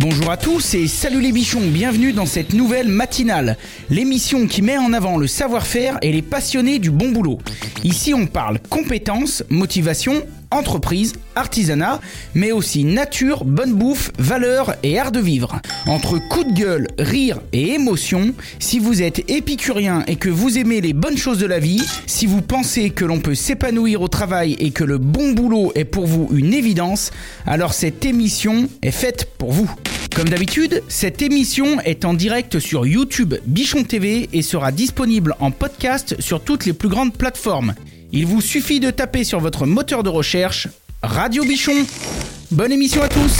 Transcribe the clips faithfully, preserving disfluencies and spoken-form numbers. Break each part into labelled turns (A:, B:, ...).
A: Bonjour à tous et salut les bichons, bienvenue dans cette nouvelle matinale, l'émission qui met en avant le savoir-faire et les passionnés du bon boulot. Ici on parle compétences, motivation, entreprise, artisanat, mais aussi nature, bonne bouffe, valeurs et art de vivre. Entre coup de gueule, rire et émotion, si vous êtes épicurien et que vous aimez les bonnes choses de la vie, si vous pensez que l'on peut s'épanouir au travail et que le bon boulot est pour vous une évidence, alors cette émission est faite pour vous. Comme d'habitude, cette émission est en direct sur YouTube Bichon T V et sera disponible en podcast sur toutes les plus grandes plateformes. Il vous suffit de taper sur votre moteur de recherche Radio Bichon. Bonne émission à tous.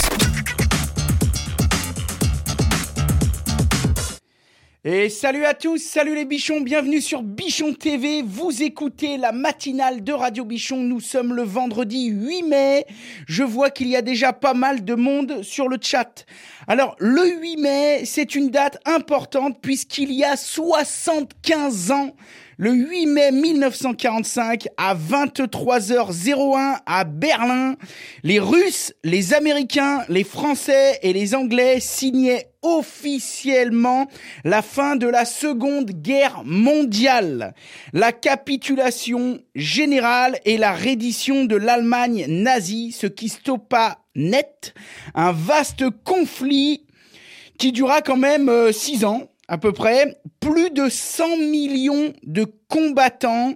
A: Et salut à tous, salut les bichons, bienvenue sur Bichon T V. Vous écoutez la matinale de Radio Bichon. Nous sommes le vendredi huit mai. Je vois qu'il y a déjà pas mal de monde sur le chat. Alors, le huit mai, c'est une date importante puisqu'il y a soixante-quinze ans, le huit mai mille neuf cent quarante-cinq, à vingt-trois heures un à Berlin, les Russes, les Américains, les Français et les Anglais signaient officiellement la fin de la Seconde Guerre mondiale, la capitulation générale et la reddition de l'Allemagne nazie, ce qui stoppa net un vaste conflit qui dura quand même euh, six ans à peu près, plus de cent millions de combattants,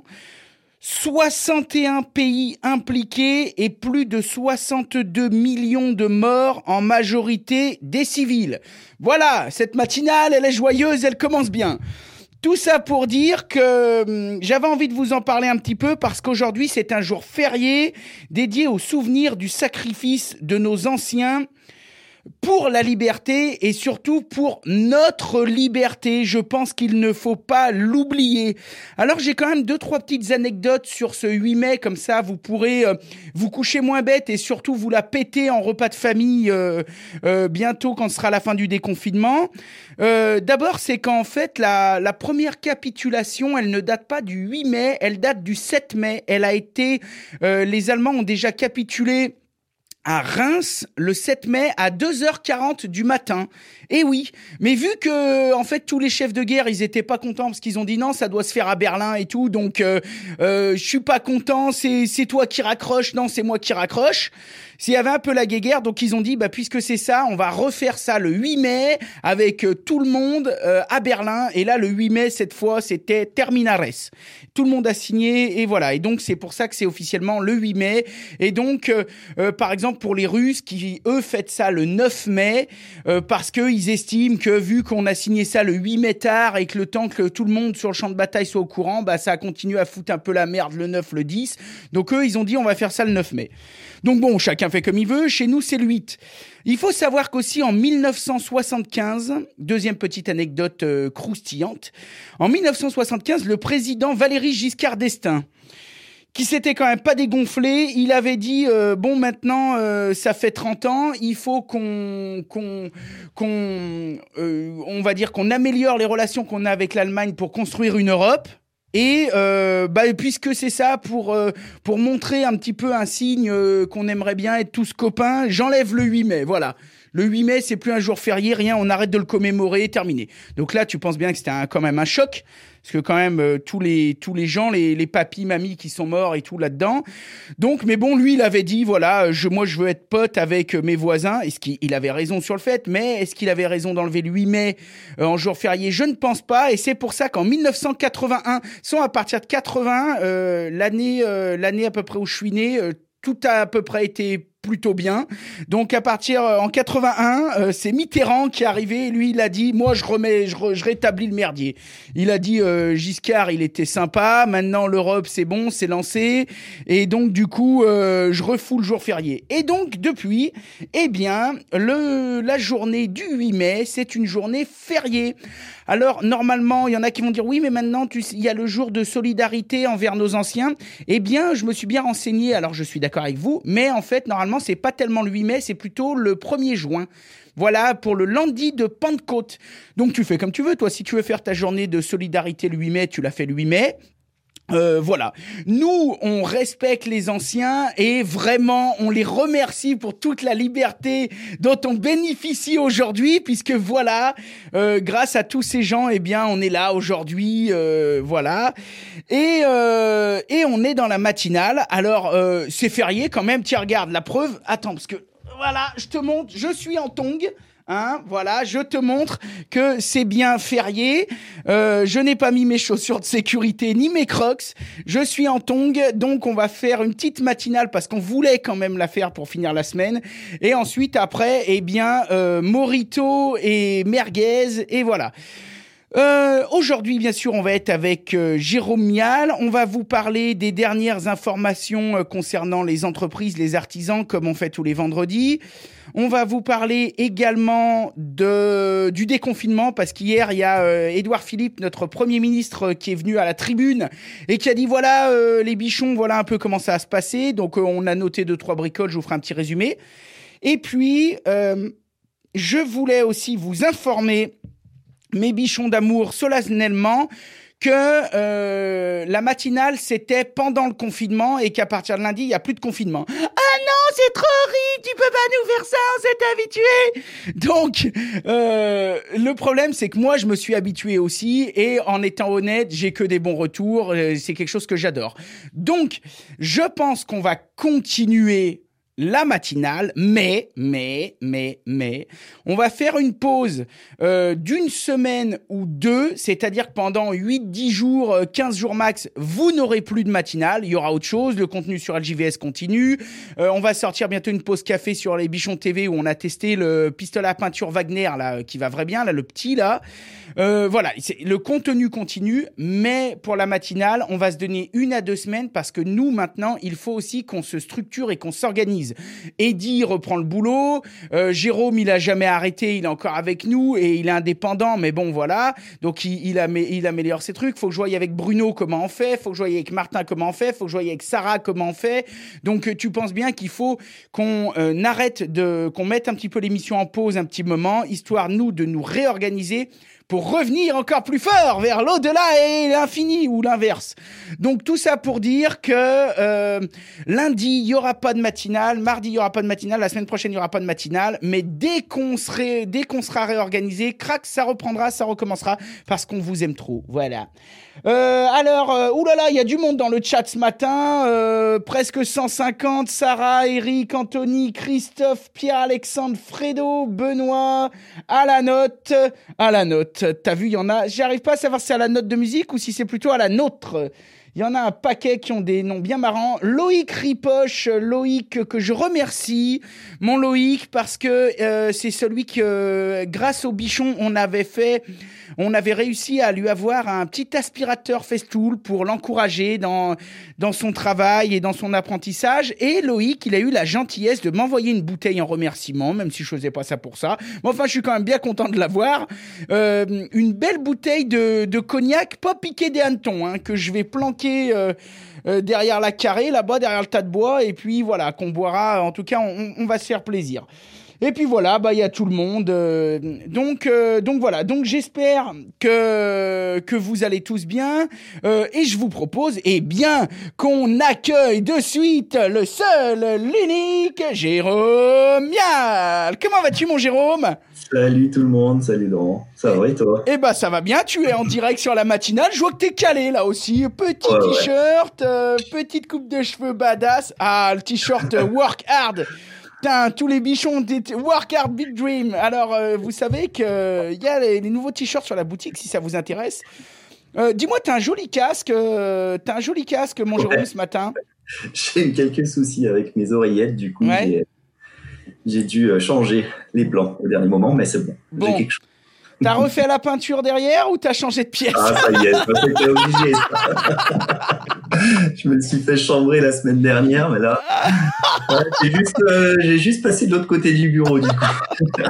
A: soixante et un pays impliqués et plus de soixante-deux millions de morts, en majorité des civils. Voilà, cette matinale, elle est joyeuse, elle commence bien. Tout ça pour dire que hum, j'avais envie de vous en parler un petit peu parce qu'aujourd'hui, c'est un jour férié dédié au souvenir du sacrifice de nos anciens pour la liberté et surtout pour notre liberté. Je pense qu'il ne faut pas l'oublier. Alors j'ai quand même deux, trois petites anecdotes sur ce huit mai, comme ça vous pourrez euh, vous coucher moins bête et surtout vous la péter en repas de famille euh, euh, bientôt quand ce sera la fin du déconfinement. Euh, d'abord, c'est qu'en fait la, la première capitulation, elle ne date pas du huit mai, elle date du sept mai. Elle a été, euh, les Allemands ont déjà capitulé à Reims le sept mai à deux heures quarante du matin. Et oui, mais vu que en fait tous les chefs de guerre, ils étaient pas contents parce qu'ils ont dit non, ça doit se faire à Berlin et tout. Donc euh, euh, je suis pas content, c'est c'est toi qui raccroche, non, c'est moi qui raccroche. S'il y avait un peu la guéguerre, donc ils ont dit bah puisque c'est ça, on va refaire ça le huit mai avec euh, tout le monde euh, à Berlin. Et là le huit mai cette fois, c'était Terminares. Tout le monde a signé et voilà. Et donc c'est pour ça que c'est officiellement le huit mai. Et donc euh, euh, par exemple pour les Russes qui eux fêtent ça le neuf mai euh, parce que ils estiment que vu qu'on a signé ça le huit mai tard et que le temps que tout le monde sur le champ de bataille soit au courant, bah ça a continué à foutre un peu la merde le neuf, le dix. Donc eux ils ont dit on va faire ça le neuf mai. Donc bon, chacun fait comme il veut, chez nous c'est le huit. Il faut savoir qu'aussi en mille neuf cent soixante-quinze, deuxième petite anecdote euh, croustillante, en mille neuf cent soixante-quinze, le président Valéry Giscard d'Estaing, qui s'était quand même pas dégonflé, il avait dit euh, bon maintenant euh, ça fait trente ans, il faut qu'on qu'on qu'on euh, on va dire qu'on améliore les relations qu'on a avec l'Allemagne pour construire une Europe. Et euh, bah puisque c'est ça, pour euh, pour montrer un petit peu un signe euh, qu'on aimerait bien être tous copains, j'enlève le huit mai, voilà. Le huit mai, c'est plus un jour férié, rien, on arrête de le commémorer, terminé. Donc là, tu penses bien que c'était un, quand même un choc, parce que quand même euh, tous les tous les gens, les les papis, mamies qui sont morts et tout là-dedans. Donc, mais bon, lui, il avait dit voilà, je moi je veux être pote avec mes voisins. Est-ce qu'il il avait raison sur le fait, mais est-ce qu'il avait raison d'enlever le huit mai euh, en jour férié? Je ne pense pas, et c'est pour ça qu'en mille neuf cent quatre-vingt-un, sont à partir de quatre-vingts, euh, l'année euh, l'année à peu près où je suis né, euh, tout a à peu près été plutôt bien. Donc à partir euh, en quatre-vingt-un, euh, c'est Mitterrand qui est arrivé. Et lui, il a dit, moi je remets, je, re, je rétablis le merdier. Il a dit euh, Giscard, il était sympa. Maintenant l'Europe, c'est bon, c'est lancé. Et donc du coup, euh, je refous le jour férié. Et donc depuis, eh bien, le la journée du huit mai, c'est une journée fériée. Alors normalement, il y en a qui vont dire oui, mais maintenant tu, il y a le jour de solidarité envers nos anciens. Eh bien, je me suis bien renseigné. Alors je suis d'accord avec vous, mais en fait normalement c'est pas tellement le huit mai, c'est plutôt le premier juin. Voilà, pour le lundi de Pentecôte. Donc tu fais comme tu veux, toi. Si tu veux faire ta journée de solidarité le huit mai, tu la fais le huit mai. Euh, voilà. Nous, on respecte les anciens et vraiment, on les remercie pour toute la liberté dont on bénéficie aujourd'hui, puisque voilà, euh, grâce à tous ces gens, eh bien, on est là aujourd'hui, euh, voilà. Et euh, et on est dans la matinale. Alors, euh, c'est férié quand même. Tiens, regarde la preuve. Attends, parce que voilà, je te montre. Je suis en tongs. Hein, voilà, je te montre que c'est bien férié. Euh, je n'ai pas mis mes chaussures de sécurité ni mes Crocs. Je suis en tongs, donc on va faire une petite matinale parce qu'on voulait quand même la faire pour finir la semaine. Et ensuite, après, eh bien, euh, Morito et merguez et voilà. Euh, aujourd'hui, bien sûr, on va être avec euh, Jérôme Mial. On va vous parler des dernières informations euh, concernant les entreprises, les artisans, comme on fait tous les vendredis. On va vous parler également de du déconfinement, parce qu'hier, il y a euh, Édouard Philippe, notre Premier ministre, euh, qui est venu à la tribune et qui a dit, voilà, euh, les bichons, voilà un peu comment ça va se passer. Donc, euh, on a noté deux, trois bricoles, je vous ferai un petit résumé. Et puis, euh, je voulais aussi vous informer, mes bichons d'amour, solennellement, que euh, la matinale, c'était pendant le confinement et qu'à partir de lundi, il n'y a plus de confinement. Ah non, c'est trop horrible, tu peux pas nous faire ça, on s'est habitué. Donc, euh, le problème, c'est que moi, je me suis habitué aussi et en étant honnête, j'ai que des bons retours. C'est quelque chose que j'adore. Donc, je pense qu'on va continuer la matinale, mais, mais, mais, mais, on va faire une pause euh, d'une semaine ou deux, c'est-à-dire que pendant huit dix jours, quinze jours max, vous n'aurez plus de matinale, il y aura autre chose, le contenu sur L J V S continue, euh, on va sortir bientôt une pause café sur les Bichons T V où on a testé le pistolet à peinture Wagner, là, qui va très bien, là, le petit, là. Euh, voilà, c'est, le contenu continue, mais pour la matinale, on va se donner une à deux semaines parce que nous, maintenant, il faut aussi qu'on se structure et qu'on s'organise. Eddy reprend le boulot, euh, Jérôme, il a jamais arrêté, il est encore avec nous et il est indépendant, mais bon, voilà. Donc, il, il, amé- il améliore ses trucs. Faut que je voie avec Bruno comment on fait, faut que je voie avec Martin comment on fait, faut que je voie avec Sarah comment on fait. Donc, tu penses bien qu'il faut qu'on euh, arrête de, qu'on mette un petit peu l'émission en pause un petit moment, histoire, nous, de nous réorganiser pour revenir encore plus fort vers l'au-delà et l'infini, ou l'inverse. Donc, tout ça pour dire que euh, lundi, il n'y aura pas de matinale, mardi, il n'y aura pas de matinale, la semaine prochaine, il n'y aura pas de matinale, mais dès qu'on, serait, dès qu'on sera réorganisé, crac, ça reprendra, ça recommencera, parce qu'on vous aime trop. Voilà. Euh, alors, euh, oulala, il y a du monde dans le chat ce matin, euh, presque cent cinquante, Sarah, Eric, Anthony, Christophe, Pierre-Alexandre, Fredo, Benoît, à la note, à la note. T'as vu, il y en a, j'arrive pas à savoir si c'est à la note de musique ou si c'est plutôt à la nôtre. Il y en a un paquet qui ont des noms bien marrants. Loïc Ripoche, Loïc que je remercie, mon Loïc, parce que euh, c'est celui que, euh, grâce au bichon, on avait fait, on avait réussi à lui avoir un petit aspirateur Festool pour l'encourager dans dans son travail et dans son apprentissage. Et Loïc, il a eu la gentillesse de m'envoyer une bouteille en remerciement, même si je faisais pas ça pour ça. Mais enfin, je suis quand même bien content de l'avoir. Euh, une belle bouteille de, de cognac, pas piqué des hannetons, hein, que je vais planquer Euh, euh, derrière la carrée, là-bas, derrière le tas de bois, et puis voilà, qu'on boira. En tout cas, on, on va se faire plaisir. Et puis voilà, bah il y a tout le monde. Euh, donc euh, donc voilà, donc j'espère que que vous allez tous bien. Euh, et je vous propose, eh bien, qu'on accueille de suite le seul, l'unique Jérôme Mial. Comment vas-tu, mon Jérôme ?
B: Salut tout le monde, salut Laurent. Ça va et toi ?
A: Eh ben ça va bien, tu es en direct sur la matinale. Je vois que t'es calé là aussi. Petit
B: ouais,
A: t-shirt, ouais. euh, petite coupe de cheveux badass. Ah, le t-shirt euh, Work Hard. Putain, tous les bichons, Work Hard Big Dream. Alors, euh, vous savez qu'il euh, y a les, les nouveaux t-shirts sur la boutique, si ça vous intéresse. Euh, dis-moi, t'as un joli casque, euh, t'as un joli casque, mon ouais. Jérôme, ce matin.
B: J'ai eu quelques soucis avec mes oreillettes, du coup, ouais. j'ai, j'ai dû changer les plans au dernier moment, mais c'est bon.
A: bon.
B: J'ai quelque chose.
A: T'as refait la peinture derrière ou t'as changé de pièce ?
B: Ah, ça y est, c'était obligé. Je me suis fait chambrer la semaine dernière, mais là, ouais, j'ai, juste, euh, j'ai juste passé de l'autre côté du bureau, du coup.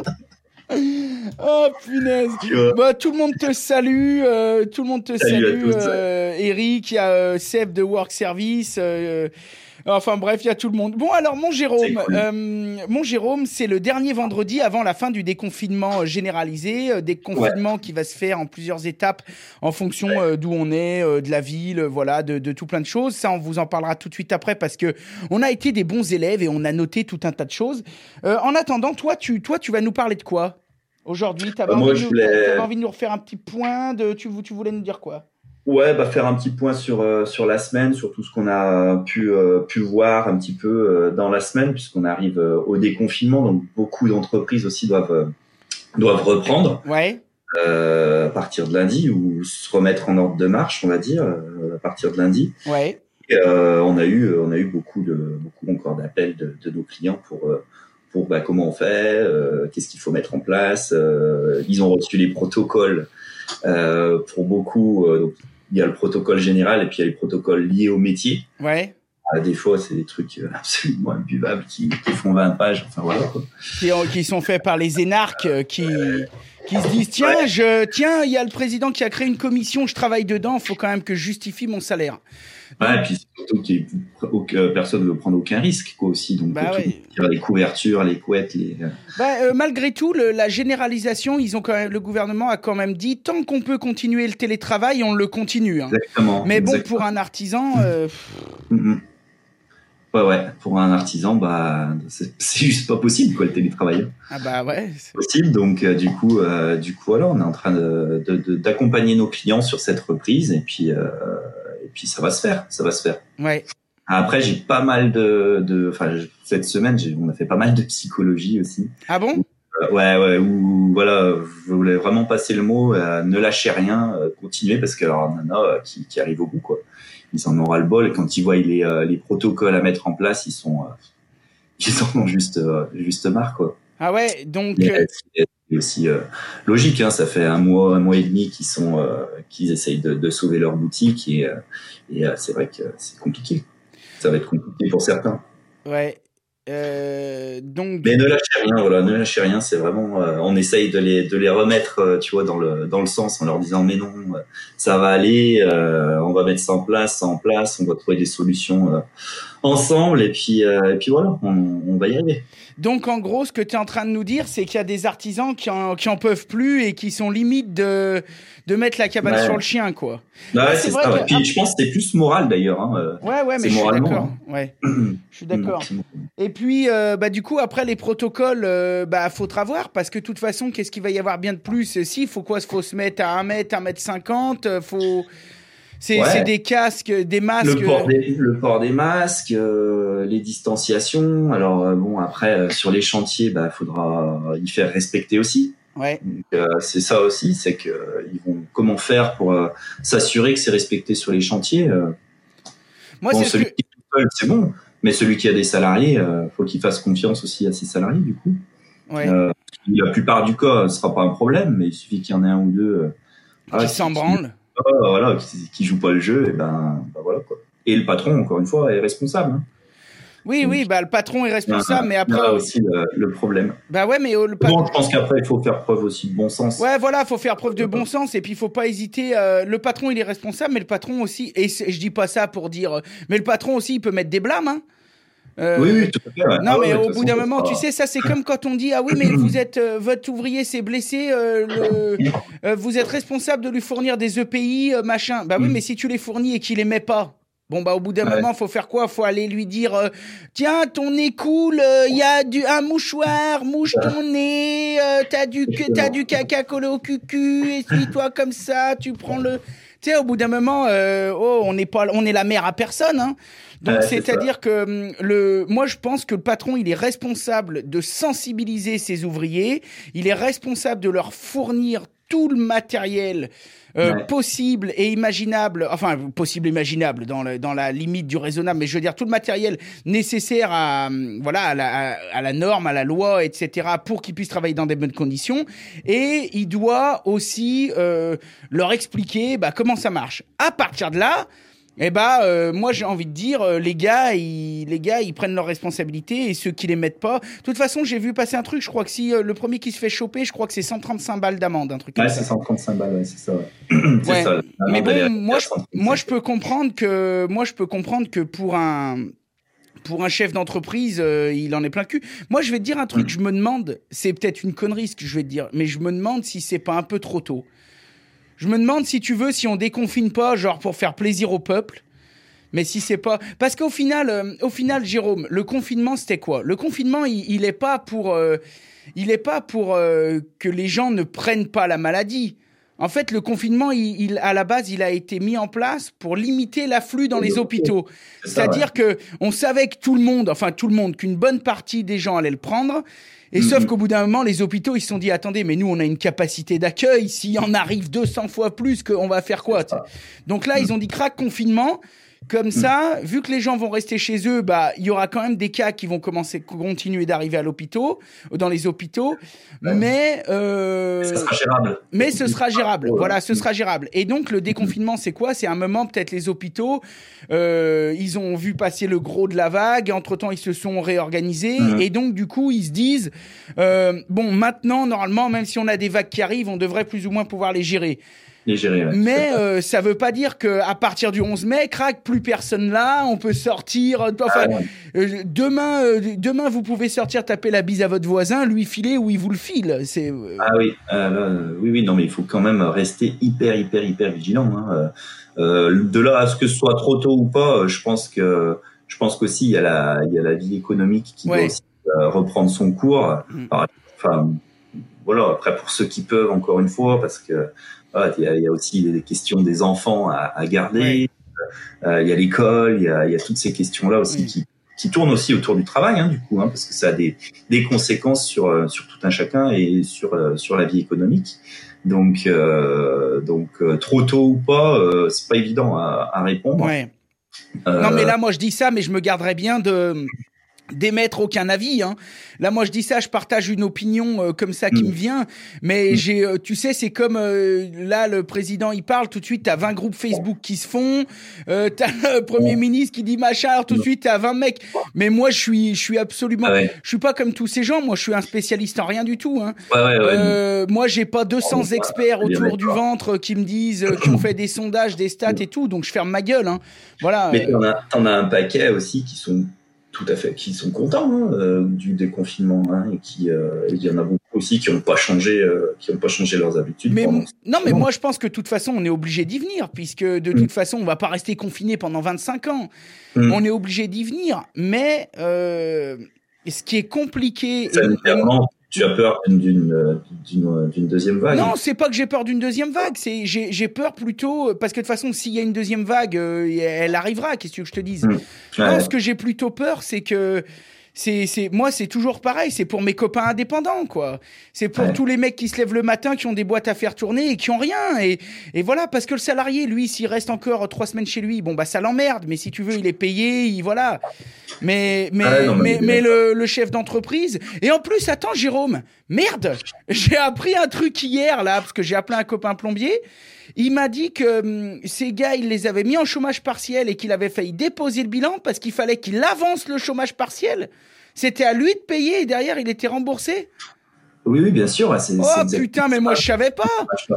A: Oh punaise. Bah, tout le monde te salue, euh, tout le monde te
B: Salut
A: salue. Euh, Eric, il y a euh, Seb de Work Service. Euh, Enfin bref, il y a tout le monde. Bon alors mon Jérôme,
B: cool.
A: euh, mon Jérôme, c'est le dernier vendredi avant la fin du déconfinement généralisé, euh, déconfinement ouais. qui va se faire en plusieurs étapes en fonction ouais. euh, d'où on est, euh, de la ville, euh, voilà, de, de tout plein de choses. Ça, on vous en parlera tout de suite après parce que on a été des bons élèves et on a noté tout un tas de choses. Euh, en attendant, toi, tu, toi, tu vas nous parler de quoi aujourd'hui? T'avais
B: bah,
A: envie,
B: moi,
A: de
B: je
A: nous,
B: voulais...
A: t'avais envie de nous refaire un petit point de, tu, tu voulais nous dire quoi?
B: Ouais, bah faire un petit point sur euh, sur la semaine, sur tout ce qu'on a pu euh, pu voir un petit peu euh, dans la semaine, puisqu'on arrive euh, au déconfinement, donc beaucoup d'entreprises aussi doivent euh, doivent reprendre
A: ouais.
B: euh, à partir de lundi ou se remettre en ordre de marche, on va dire, euh, à partir de lundi.
A: Ouais.
B: Et, euh, on a eu on a eu beaucoup de beaucoup encore d'appels de, de nos clients pour euh, pour bah, comment on fait, euh, qu'est-ce qu'il faut mettre en place. Euh, ils ont reçu les protocoles euh, pour beaucoup. Euh, donc, il y a le protocole général et puis il y a les protocoles liés au métier.
A: Ouais.
B: Ah, des fois, c'est des trucs absolument imbuvables qui, qui font vingt pages. Enfin, voilà, quoi.
A: Qui, qui sont faits par les énarques qui, qui se disent tiens, ouais. je, tiens, il y a le président qui a créé une commission, je travaille dedans, il faut quand même que je justifie mon salaire.
B: Donc, ouais, et puis surtout que personne ne veut prendre aucun risque, quoi, aussi. Donc,
A: bah ouais.
B: tout, les couvertures, les couettes, les.
A: Bah, euh, malgré tout, le, la généralisation, ils ont quand même, le gouvernement a quand même dit tant qu'on peut continuer le télétravail, on le continue. Hein.
B: Exactement.
A: Mais bon,
B: exactement.
A: pour un artisan. Euh...
B: Mm-hmm. Ouais, ouais. Pour un artisan, bah, c'est, c'est juste pas possible, quoi, le télétravail.
A: Ah bah ouais.
B: C'est possible. Donc, euh, du coup, euh, du coup, voilà, on est en train de, de, de, d'accompagner nos clients sur cette reprise, et puis, euh, et puis, ça va se faire, ça va se faire.
A: Ouais.
B: Après, j'ai pas mal de, de, enfin, cette semaine, j'ai, on a fait pas mal de psychologie aussi.
A: Ah bon?
B: Euh, ouais, ouais. Où, voilà, je voulais vraiment passer le mot, euh, ne lâchez rien, euh, continuez, parce que alors, on en a qui, qui arrivent au bout, quoi. Ils en ont ras le bol et quand ils voient les, euh, les protocoles à mettre en place, ils sont, euh, ils en ont juste, euh, juste marre, quoi.
A: Ah ouais, donc.
B: Et, c'est aussi euh, logique, hein. Ça fait un mois, un mois et demi qu'ils sont, euh, qu'ils essayent de, de sauver leur boutique et, euh, et euh, c'est vrai que c'est compliqué. Ça va être compliqué pour certains.
A: Ouais. Euh, donc.
B: Mais ne lâchez rien, voilà, ne lâchez rien. C'est vraiment, euh, on essaye de les, de les remettre, euh, tu vois, dans le, dans le sens, en leur disant mais non, euh, ça va aller, euh, on va mettre ça en place, ça en place, on va trouver des solutions euh, ensemble et puis, euh, et puis voilà, on, on va y arriver.
A: Donc en gros, ce que tu es en train de nous dire, c'est qu'il y a des artisans qui en, qui en peuvent plus et qui sont limite de, de mettre la cabane ouais. sur le chien, quoi.
B: Bah ouais, c'est, c'est vrai ça. Que... Puis je pense que c'est plus moral d'ailleurs. Hein.
A: Ouais, ouais, mais je suis d'accord. Ouais. Je suis d'accord. Et puis, euh, bah du coup, après les protocoles, euh, bah faudra voir parce que de toute façon, qu'est-ce qu'il va y avoir bien de plus? Si, il faut quoi? Il faut se mettre à un mètre, un mètre cinquante. Faut. C'est, ouais. c'est des casques, des masques.
B: Le port des, le port des masques, euh, les distanciations. Alors euh, bon, après euh, sur les chantiers, bah faudra y faire respecter aussi.
A: Ouais.
B: Donc, euh, c'est ça aussi, c'est que euh, ils vont comment faire pour euh, s'assurer que c'est respecté sur les chantiers. Euh.
A: Moi,
B: bon,
A: c'est
B: celui
A: que...
B: qui est tout seul, c'est bon, mais celui qui a des salariés, euh, faut qu'il fasse confiance aussi à ses salariés du coup.
A: Ouais.
B: Euh, la plupart du cas, ce sera pas un problème, mais il suffit qu'il y en ait un ou deux euh,
A: qui ah, s'en branlent.
B: Ah, voilà, qui, qui joue pas le jeu, et ben, ben voilà quoi. Et le patron, encore une fois, est responsable. Hein.
A: Oui, Donc, oui, bah le patron est responsable,
B: a,
A: mais après.
B: Là aussi le, le problème.
A: Bah ouais, mais le patron.
B: Bon, je pense qu'après il faut faire preuve aussi de bon sens.
A: Ouais, voilà, faut faire preuve de bon sens et puis il faut pas hésiter. Euh, le patron, il est responsable, mais le patron aussi. Et je dis pas ça pour dire, mais le patron aussi, il peut mettre des blâmes, hein.
B: Euh, oui, oui, tout à fait. Ouais.
A: Non,
B: ah,
A: mais
B: ouais,
A: au bout d'un moment,
B: pas...
A: tu sais, ça c'est comme quand on dit ah oui, mais vous êtes euh, votre ouvrier s'est blessé, euh, le, euh, vous êtes responsable de lui fournir des E P I, euh, machin. Bah oui, mm. mais si tu les fournis et qu'il les met pas, bon bah au bout d'un ouais. moment, faut faire quoi? Faut aller lui dire euh, tiens, ton nez coule, il euh, y a du un mouchoir, mouche ton nez, euh, t'as du t'as du caca collé au cucu, essuie-toi comme ça, tu prends le. Tu sais, au bout d'un moment, euh, oh, on n'est pas, on est la mère à personne, hein. Donc, ouais, c'est-à-dire c'est que le, moi, je pense que le patron, il est responsable de sensibiliser ses ouvriers. Il est responsable de leur fournir tout le matériel euh, ouais. possible et imaginable. Enfin, possible et imaginable dans, le, dans la limite du raisonnable. Mais je veux dire, tout le matériel nécessaire à, voilà, à la, à, à la norme, à la loi, et cetera pour qu'ils puissent travailler dans des bonnes conditions. Et il doit aussi euh, leur expliquer bah, comment ça marche. À partir de là, eh ben, euh, moi j'ai envie de dire, euh, les gars, ils, les gars, ils prennent leurs responsabilités et ceux qui les mettent pas. De toute façon, j'ai vu passer un truc. Je crois que si euh, le premier qui se fait choper, je crois que c'est cent trente-cinq balles d'amende, un truc comme
B: ouais,
A: ça.
B: Ouais, c'est cent trente-cinq balles, ouais, c'est ça. Ouais. c'est
A: ouais.
B: ça.
A: Mais bon, moi, je, moi, je peux comprendre que, moi, je peux comprendre que pour un, pour un chef d'entreprise, euh, il en est plein le cul. Moi, je vais te dire un truc, mmh. je me demande, c'est peut-être une connerie ce que je vais te dire, mais je me demande si c'est pas un peu trop tôt. Je me demande, si tu veux, si on déconfine pas, genre pour faire plaisir au peuple, mais si c'est pas... Parce qu'au final, euh, au final, Jérôme, le confinement, c'était quoi ? Le confinement, il, il est pas pour, euh, il est pas pour euh, que les gens ne prennent pas la maladie. En fait, le confinement, il, il, à la base, il a été mis en place pour limiter l'afflux dans les hôpitaux. C'est C'est-à-dire ça, ouais. que on savait que tout le monde, enfin tout le monde, qu'une bonne partie des gens allaient le prendre. Et mmh. sauf qu'au bout d'un moment, les hôpitaux, ils se sont dit, attendez, mais nous, on a une capacité d'accueil. S'il y en arrive deux cents fois plus, qu'on va faire quoi ? Donc là, mmh. ils ont dit, crac, confinement. Comme ça, mmh. vu que les gens vont rester chez eux, bah, il y aura quand même des cas qui vont commencer, continuer d'arriver à l'hôpital, dans les hôpitaux, ouais. mais, euh,
B: ce sera gérable.
A: Mais ce sera gérable. Ouais. Voilà, ce sera gérable. Et donc, le déconfinement, c'est quoi ? C'est un moment, peut-être les hôpitaux, euh, ils ont vu passer le gros de la vague, et entre-temps, ils se sont réorganisés, mmh. et donc, du coup, ils se disent, euh, bon, maintenant, normalement, même si on a des vagues qui arrivent, on devrait plus ou moins pouvoir les gérer.
B: Les gérer, ouais.
A: Mais euh, ça veut pas dire qu'à partir du onze mai, crac, plus personne là, on peut sortir. Enfin, ah ouais. euh, demain, euh, demain, vous pouvez sortir taper la bise à votre voisin, lui filer ou il vous le file. C'est. Euh...
B: Ah oui, euh, là, oui, oui, non, mais il faut quand même rester hyper, hyper, hyper vigilant. Hein. Euh, de là à ce que ce soit trop tôt ou pas, je pense que, je pense qu'aussi il y a la, il y a la vie économique qui ouais. doit aussi euh, reprendre son cours. Mm. Enfin, voilà. Après, pour ceux qui peuvent, encore une fois, parce que. Ah, il y a, il y a aussi les questions des enfants à, à garder. Oui. Euh, il y a l'école, il y a, il y a toutes ces questions-là aussi oui. qui, qui tournent aussi autour du travail, hein, du coup, hein, parce que ça a des, des conséquences sur, sur tout un chacun et sur, sur la vie économique. Donc, euh, donc euh, trop tôt ou pas, euh, c'est pas évident à, à répondre.
A: Ouais. Euh... Non, mais là, moi, je dis ça, mais je me garderais bien de d'émettre aucun avis, hein. Là, moi, je dis ça, je partage une opinion euh, comme ça qui mmh. me vient, mais mmh. j'ai, euh, tu sais, c'est comme euh, là, le président, il parle, tout de suite, t'as vingt groupes Facebook qui se font, euh, t'as le Premier ministre qui dit machin, alors tout de suite, t'as vingt mecs. Mais moi, je suis, je suis absolument, ah ouais. je suis pas comme tous ces gens. Moi, je suis un spécialiste en rien du tout, hein.
B: Ouais, ouais, ouais.
A: Euh, moi, j'ai pas deux cents oh, experts ouais, autour du ventre qui me disent, euh, qui ont fait des sondages, des stats et tout, donc je ferme ma gueule, hein. Voilà.
B: Mais t'en as, t'en as un paquet aussi qui sont tout à fait, qui sont contents hein, euh, du déconfinement hein, et qui, euh, il y en a beaucoup aussi qui n'ont pas changé, euh, qui n'ont pas changé leurs habitudes.
A: Mais m- non, mais moi je pense que de toute façon on est obligé d'y venir puisque de mmh. toute façon on va pas rester confiné pendant vingt-cinq ans. Mmh. On est obligé d'y venir, mais euh, ce qui est compliqué.
B: Sanitairement, tu as peur d'une, d'une, d'une, d'une deuxième vague?
A: Non, c'est pas que j'ai peur d'une deuxième vague. C'est j'ai, j'ai peur plutôt parce que de toute façon, s'il y a une deuxième vague, euh, elle arrivera. Qu'est-ce que je te dise? Mmh. Ouais. Non, ce que j'ai plutôt peur, c'est que c'est, c'est moi, c'est toujours pareil. C'est pour mes copains indépendants, quoi. C'est pour ouais. tous les mecs qui se lèvent le matin, qui ont des boîtes à faire tourner et qui ont rien. Et, et voilà, parce que le salarié, lui, s'il reste encore trois semaines chez lui, bon bah ça l'emmerde. Mais si tu veux, il est payé, il voilà. Mais mais ah non, mais, mais, mais le, le chef d'entreprise. Et en plus, attends, Jérôme, merde, j'ai appris un truc hier là parce que j'ai appelé un copain plombier. Il m'a dit que hum, ces gars, il les avait mis en chômage partiel et qu'il avait failli déposer le bilan parce qu'il fallait qu'il avance le chômage partiel. C'était à lui de payer et derrière, il était remboursé.
B: Oui, oui, bien sûr. C'est,
A: oh c'est putain, mais moi je savais pas.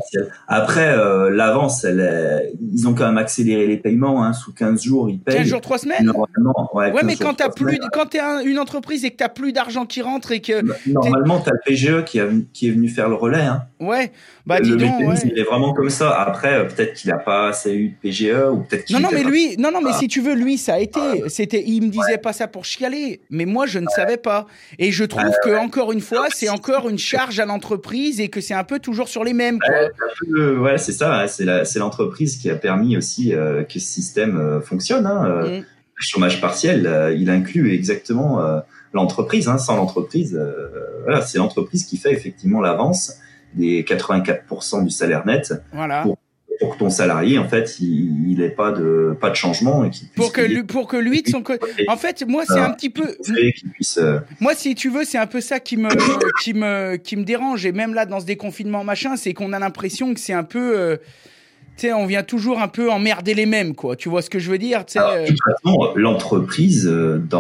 B: Après, euh, l'avance, elle est... ils ont quand même accéléré les paiements. Hein, sous quinze jours, ils payent.
A: quinze jours, trois semaines.
B: Normalement, ouais.
A: Ouais, mais quand t'as plus, semaines, quand t'es un, une entreprise et que t'as plus d'argent qui rentre et que
B: normalement t'as le P G E qui, a, qui est venu faire le relais. Hein.
A: Ouais. Bah dis
B: le
A: donc.
B: mécanisme,
A: Ouais.
B: il est vraiment comme ça. Après, peut-être qu'il a pas assez eu de P G E ou peut-être. Qu'il
A: non, non, mais
B: pas...
A: lui, non, non, mais si tu veux, lui, ça a été. Ah, c'était, il me disait ouais. pas ça pour chialer, mais moi je ne ouais. savais pas. Et je trouve ah, que ouais. encore une fois, c'est encore une charge à l'entreprise. Et que c'est un peu toujours sur les mêmes. Quoi.
B: Ouais, peu, ouais, c'est ça. C'est, la, c'est l'entreprise qui a permis aussi euh, que ce système euh, fonctionne. Hein. Mm. Le chômage partiel, euh, il inclut exactement euh, l'entreprise. Hein. Sans l'entreprise, euh, voilà, c'est l'entreprise qui fait effectivement l'avance des quatre-vingt-quatre pour cent du salaire net.
A: Voilà.
B: Pour, pour que ton salarié, en fait, il n'ait pas de pas de changement et qu'il puisse
A: pour que lui, pour que lui de son côté. En fait, moi, c'est euh, un petit peu.
B: Qu'il puisse, euh...
A: Moi, si tu veux, c'est un peu ça qui me qui me qui me dérange. Et même là, dans ce déconfinement machin, c'est qu'on a l'impression que c'est un peu. Euh... Tu sais, on vient toujours un peu emmerder les mêmes, quoi. Tu vois ce que je veux dire?
B: Alors, de toute façon, l'entreprise,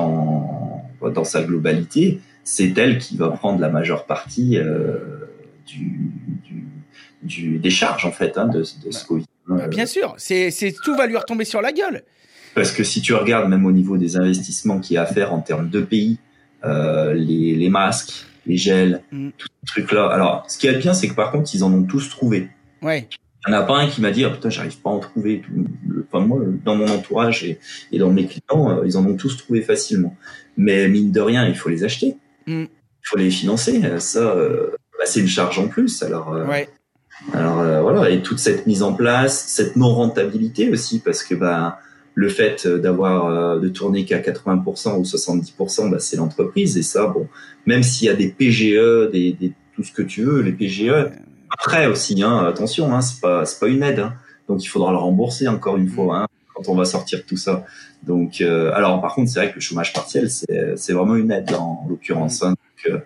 B: dans dans sa globalité, c'est elle qui va prendre la majeure partie euh, du, du Du, des charges en fait hein, de, de ce Covid.
A: Bah, bien sûr, c'est, c'est tout va lui retomber sur la gueule.
B: Parce que si tu regardes même au niveau des investissements qu'il y a à faire en termes de pays, euh, les, les masques, les gels, mm. tous ces trucs-là. Alors, ce qui est bien, c'est que par contre, ils en ont tous trouvé.
A: Ouais.
B: Il n'y en a pas un qui m'a dit, oh, putain, j'arrive pas à en trouver. Enfin, moi, dans mon entourage et, et dans mes clients, ils en ont tous trouvé facilement. Mais mine de rien, il faut les acheter. Mm. Il faut les financer. Ça, euh, bah, c'est une charge en plus. Alors, euh,
A: ouais.
B: alors euh, voilà. Et toute cette mise en place, cette non-rentabilité aussi, parce que, bah, le fait d'avoir euh, de tourner qu'à quatre-vingts pour cent ou soixante-dix pour cent, bah, c'est l'entreprise. Et ça, bon, même s'il y a des P G E, des, des, tout ce que tu veux, les P G E, après aussi, hein, attention, hein, c'est pas, c'est pas une aide. Hein. Donc, il faudra le rembourser encore une fois hein, quand on va sortir de tout ça. Donc, euh, alors, par contre, c'est vrai que le chômage partiel, c'est, c'est vraiment une aide là, en l'occurrence. Hein. Donc,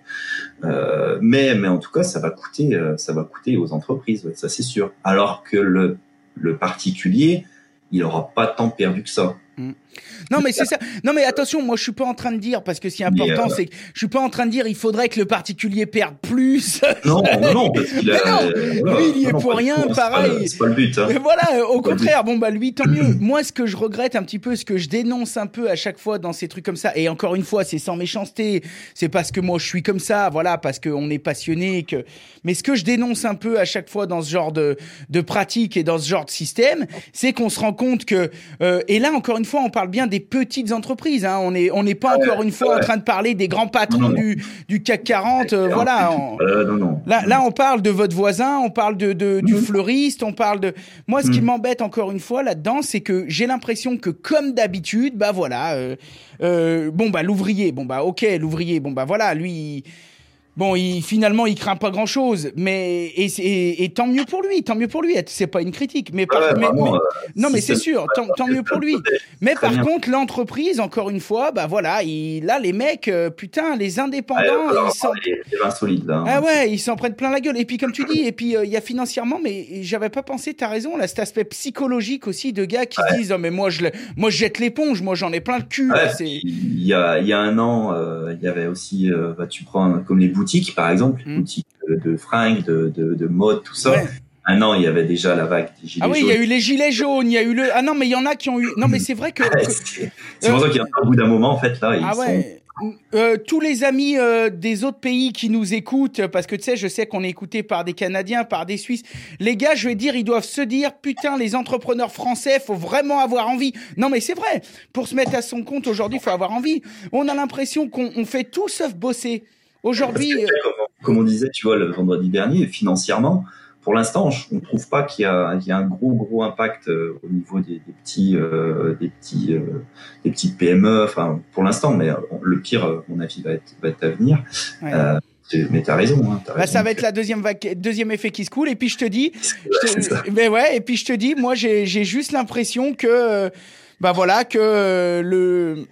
B: euh, mais, mais en tout cas, ça va coûter, ça va coûter aux entreprises, ouais, ça c'est sûr. Alors que le, le particulier, il n'aura pas tant perdu que ça.
A: Mmh. Non mais c'est ça. Non mais attention, moi je suis pas en train de dire, parce que ce qui est important, euh... c'est que je suis pas en train de dire il faudrait que le particulier perde plus.
B: Non, non, non, parce qu'il a,
A: non,
B: voilà,
A: lui il y est
B: non,
A: pour rien,
B: tout,
A: pareil.
B: C'est pas le but. Hein.
A: Voilà, au contraire, bon bah lui tant mieux. Moi ce que je regrette un petit peu, ce que je dénonce un peu à chaque fois dans ces trucs comme ça, et encore une fois c'est sans méchanceté, c'est parce que moi je suis comme ça, voilà, parce qu'on est passionné, que. Mais ce que je dénonce un peu à chaque fois dans ce genre de de pratique et dans ce genre de système, c'est qu'on se rend compte que euh, et là encore une fois on parle bien des petites entreprises, hein. On est on n'est pas ouais, encore une fois ouais. en train de parler des grands patrons non, non. du du C A C quarante, euh, voilà. On,
B: euh, non, non.
A: Là là on parle de votre voisin, on parle de, de du mmh. fleuriste, on parle de. Moi ce mmh. qui m'embête encore une fois là-dedans, c'est que j'ai l'impression que comme d'habitude, bah voilà, euh, euh, bon bah l'ouvrier, bon bah ok l'ouvrier, bon bah voilà lui. Il, Bon, il, finalement, il craint pas grand-chose, mais et, et, et tant mieux pour lui, tant mieux pour lui. C'est pas une critique, mais, par, ouais, mais, vraiment, mais euh, non, mais c'est sûr, tant, tant mieux pour lui. Mais par bien. contre, l'entreprise, encore une fois, bah voilà, il, là, les mecs, euh, putain, les indépendants, ouais,
B: alors,
A: ils s'en,
B: les, les insolites, là, hein.
A: Ah ouais, ils s'en prennent plein la gueule. Et puis comme tu dis, et puis il euh, y a financièrement, mais j'avais pas pensé, t'as raison, là, cet aspect psychologique aussi de gars qui ouais. se disent, oh mais moi je, moi je jette l'éponge, moi j'en ai plein le cul.
B: Ouais, il y a, il y a un an, euh, il y avait aussi, euh, bah, tu prends comme les boutiques, par exemple, les mmh. boutiques de, de fringues, de, de, de mode, tout ça. Ouais. Un an, il y avait déjà la vague des gilets jaunes.
A: Ah oui, il y a eu les gilets jaunes, il y a eu le. Ah non, mais il y en a qui ont eu. Non, mais c'est vrai que.
B: Ouais, c'est c'est euh... pour ça qu'au bout d'un moment, en fait, là, ils
A: ah ouais.
B: sont.
A: Euh, tous les amis euh, des autres pays qui nous écoutent, parce que tu sais, je sais qu'on est écouté par des Canadiens, par des Suisses. Les gars, je vais dire, ils doivent se dire, putain, les entrepreneurs français, faut vraiment avoir envie. Non, mais c'est vrai. Pour se mettre à son compte aujourd'hui, faut avoir envie. On a l'impression qu'on on fait tout sauf bosser. Aujourd'hui,
B: que, comme, comme on disait, tu vois, le vendredi dernier, financièrement, pour l'instant, on ne trouve pas qu'il y a, il y a un gros, gros impact euh, au niveau des, des petits, euh, des petits, euh, des petites P M E. Enfin, pour l'instant, mais euh, le pire, à mon avis, va être, va être à venir. Ouais. Euh, mais t'as raison, hein, t'as
A: bah,
B: raison.
A: Ça va être la deuxième vague, deuxième effet qui se coule. Et puis je te dis, je te, mais ouais, et puis je te dis, moi, j'ai, j'ai juste l'impression que, bah voilà, que euh, le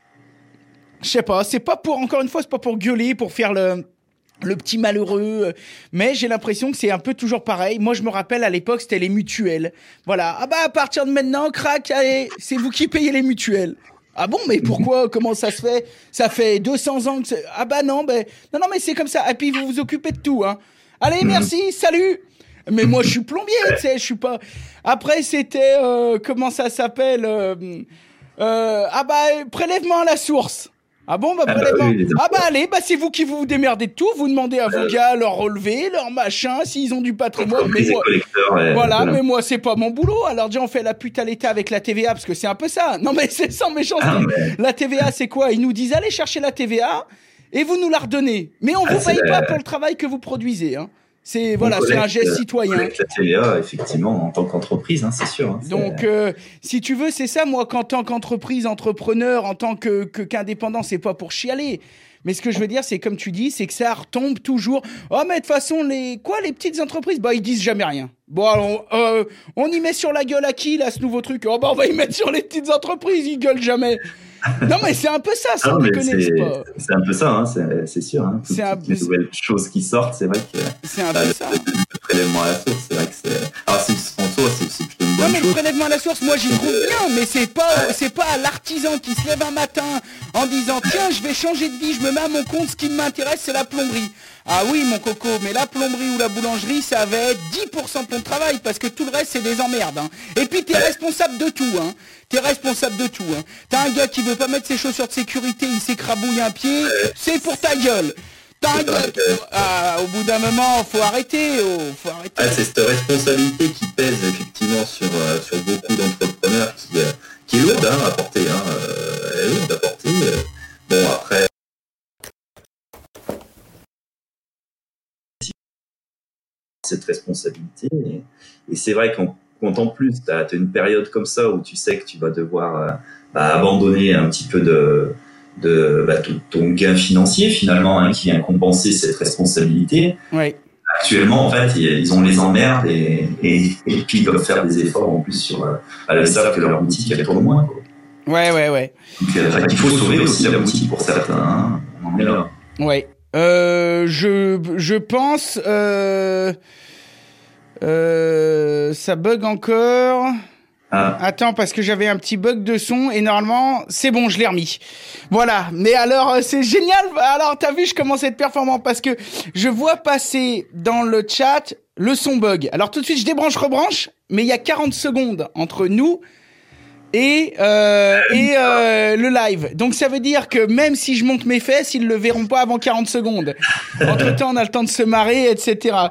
A: Je sais pas, c'est pas pour, encore une fois, c'est pas pour gueuler, pour faire le, le petit malheureux, mais j'ai l'impression que c'est un peu toujours pareil. Moi, je me rappelle, à l'époque, c'était les mutuelles. Voilà. Ah bah, à partir de maintenant, crac, allez, c'est vous qui payez les mutuelles. Ah bon, mais pourquoi? Comment ça se fait? Ça fait deux cents ans que c'est... Ah bah non, ben, non, non, mais c'est comme ça. Et puis, vous vous occupez de tout, hein. Allez, merci, salut! Mais moi, je suis plombier, tu sais, je suis pas... Après, c'était, euh, comment ça s'appelle? euh, euh, Ah bah, prélèvement à la source. Ah bon, bah, ah bah, oui, ah bah allez, bah c'est vous qui vous démerdez de tout, vous demandez à vos euh... gars leur relevé, leur machin, s'ils ont du patrimoine. Mais moi,
B: ouais,
A: voilà,
B: voilà,
A: mais moi c'est pas mon boulot. Alors déjà on fait la pute à l'État avec la T V A parce que c'est un peu ça. Non mais c'est sans méchanceté. Ah, mais... La T V A c'est quoi? Ils nous disent allez chercher la T V A et vous nous la redonnez. Mais on ah, vous paye la... pas pour le travail que vous produisez, hein. C'est voilà, c'est un geste citoyen.
B: Avec la T V A, effectivement, en tant qu'entreprise, hein, c'est sûr. Hein, c'est...
A: Donc, euh, si tu veux, c'est ça, moi, qu'en tant qu'entreprise, entrepreneur, en tant que, que qu'indépendant, c'est pas pour chialer. Mais ce que je veux dire, c'est comme tu dis, c'est que ça retombe toujours. Oh, mais de toute façon, les quoi, les petites entreprises, bah ils disent jamais rien. Bon, alors, euh, on y met sur la gueule à qui là, ce nouveau truc? Oh bah on va y mettre sur les petites entreprises, ils gueulent jamais. Non mais c'est un peu ça, sans déconner.
B: C'est, pas... c'est un peu ça, hein, c'est, c'est sûr. Hein. Toutes, toutes les nouvelles choses qui sortent, c'est vrai que
A: c'est un
B: bah,
A: peu
B: le,
A: ça.
B: Le, le, le prélèvement à la source, c'est vrai que c'est. Alors c'est en soi, c'est, c'est plutôt une bonne
A: non, mais
B: chose.
A: prélèvement à la source, moi j'y trouve bien, mais c'est pas, c'est pas à l'artisan qui se lève un matin en disant tiens, je vais changer de vie, je me mets à mon compte, ce qui m'intéresse c'est la plomberie. Ah oui mon coco, mais la plomberie ou la boulangerie ça va être dix pour cent de ton travail parce que tout le reste c'est des emmerdes. Hein. Et puis t'es responsable de tout, hein. T'es responsable de tout, hein. T'as un gars qui veut pas mettre ses chaussures de sécurité, il s'écrabouille un pied, c'est pour ta gueule. T'as un gars, ah, au bout d'un moment, faut arrêter, oh, faut arrêter.
B: Ah, c'est cette responsabilité qui pèse effectivement sur euh, sur beaucoup d'entrepreneurs qui euh, qui est lourde hein, à porter, hein, euh, elle est lourde à porter. Euh. Bon après. Cette responsabilité et, et c'est vrai qu'en quand en plus tu as une période comme ça où tu sais que tu vas devoir euh, bah, abandonner un petit peu de de bah, ton, ton gain financier finalement hein, qui vient compenser cette responsabilité.
A: Oui.
B: Actuellement en fait ils ont les emmerdes et, et, et puis ils doivent faire des efforts en plus sur euh, bah, ils savent que leur boutique elle tourne moins quoi.
A: Ouais ouais ouais.
B: Donc euh, il faut sauver aussi la boutique pour certains hein. On en est là.
A: Ouais. Euh, je, je pense... Euh, euh, ça bug encore... Ah. Attends, parce que j'avais un petit bug de son et normalement, c'est bon, je l'ai remis. Voilà. Mais alors, c'est génial. Alors, t'as vu, je commence à être performant parce que je vois passer dans le chat le son bug. Alors, tout de suite, je débranche, rebranche, mais il y a quarante secondes entre nous et euh, et euh, le live. Donc ça veut dire que même si je monte mes fesses, ils le verront pas avant quarante secondes. Entre-temps, on a le temps de se marrer, et cetera.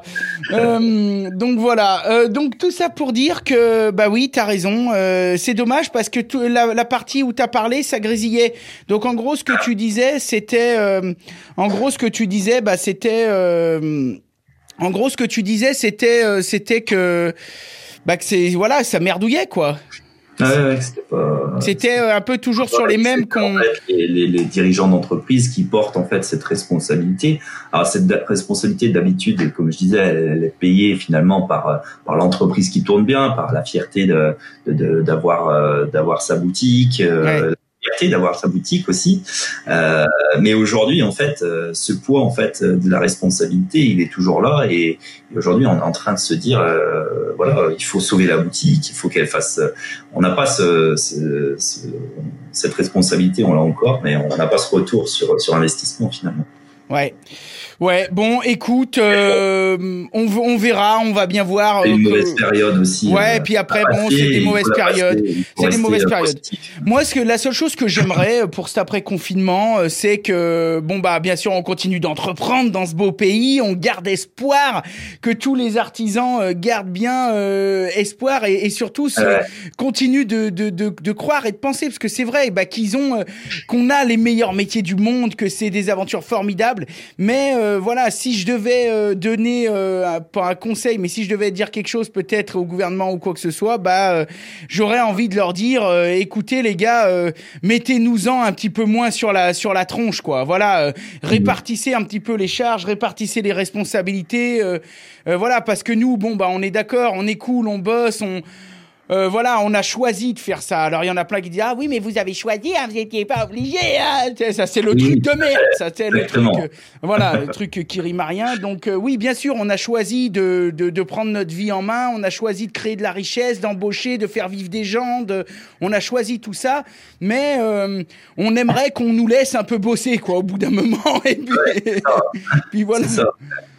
A: Euh, donc voilà. Euh, donc tout ça pour dire que bah oui, t'as raison. Euh, c'est dommage parce que tout, la, la partie où t'as parlé, ça grésillait. Donc en gros, ce que tu disais, c'était euh, en gros ce que tu disais, bah c'était euh, en gros ce que tu disais, c'était euh, c'était que bah que c'est voilà, ça merdouillait quoi.
B: Ah ouais, ouais, c'était pas.
A: C'était un peu toujours sur les mêmes qu'on.
B: En fait, les, les, les dirigeants d'entreprise qui portent en fait cette responsabilité. Alors cette responsabilité d'habitude, comme je disais, elle est payée finalement par par l'entreprise qui tourne bien, par la fierté de, de, de d'avoir d'avoir sa boutique. Ouais. La fierté d'avoir sa boutique aussi. Euh, mais aujourd'hui, en fait, ce poids en fait de la responsabilité, il est toujours là. Et, et aujourd'hui, on est en train de se dire, euh, voilà, il faut sauver la boutique, il faut qu'elle fasse. On n'a pas ce, ce, ce, cette responsabilité, on l'a encore, mais on n'a pas ce retour sur sur investissement finalement.
A: Ouais. Ouais, bon, écoute, euh, on, on verra, on va bien voir.
B: C'est
A: euh,
B: une
A: que...
B: mauvaise période aussi.
A: Ouais, euh, puis après, bon, c'est des mauvaises périodes. C'est des mauvaises périodes. Moi, ce que la seule chose que j'aimerais pour cet après-confinement, c'est que, bon, bah, bien sûr, on continue d'entreprendre dans ce beau pays, on garde espoir, que tous les artisans euh, gardent bien euh, espoir et, et surtout se, ouais. continuent de, de, de, de croire et de penser, parce que c'est vrai, bah, qu'ils ont, euh, qu'on a les meilleurs métiers du monde, que c'est des aventures formidables, mais euh, Euh, voilà, si je devais euh, donner euh, pas un conseil, mais si je devais dire quelque chose peut-être au gouvernement ou quoi que ce soit, bah euh, j'aurais envie de leur dire, euh, écoutez les gars, euh, mettez-nous-en un petit peu moins sur la sur la tronche, quoi. Voilà, euh, répartissez un petit peu les charges, répartissez les responsabilités, euh, euh, voilà, parce que nous, bon bah on est d'accord, on est cool, on bosse, on Euh, voilà, on a choisi de faire ça. Alors il y en a plein qui disent ah oui mais vous avez choisi, hein, vous n'étiez pas obligé. Hein. Ça c'est le oui, truc de merde. Ça c'est le truc. Euh, voilà, le truc qui rime à rien. Donc euh, oui, bien sûr, on a choisi de, de de prendre notre vie en main. On a choisi de créer de la richesse, d'embaucher, de faire vivre des gens. De, on a choisi tout ça, mais euh, on aimerait qu'on nous laisse un peu bosser quoi au bout d'un moment. Et puis,
B: ouais,
A: puis voilà.
B: C'est ça.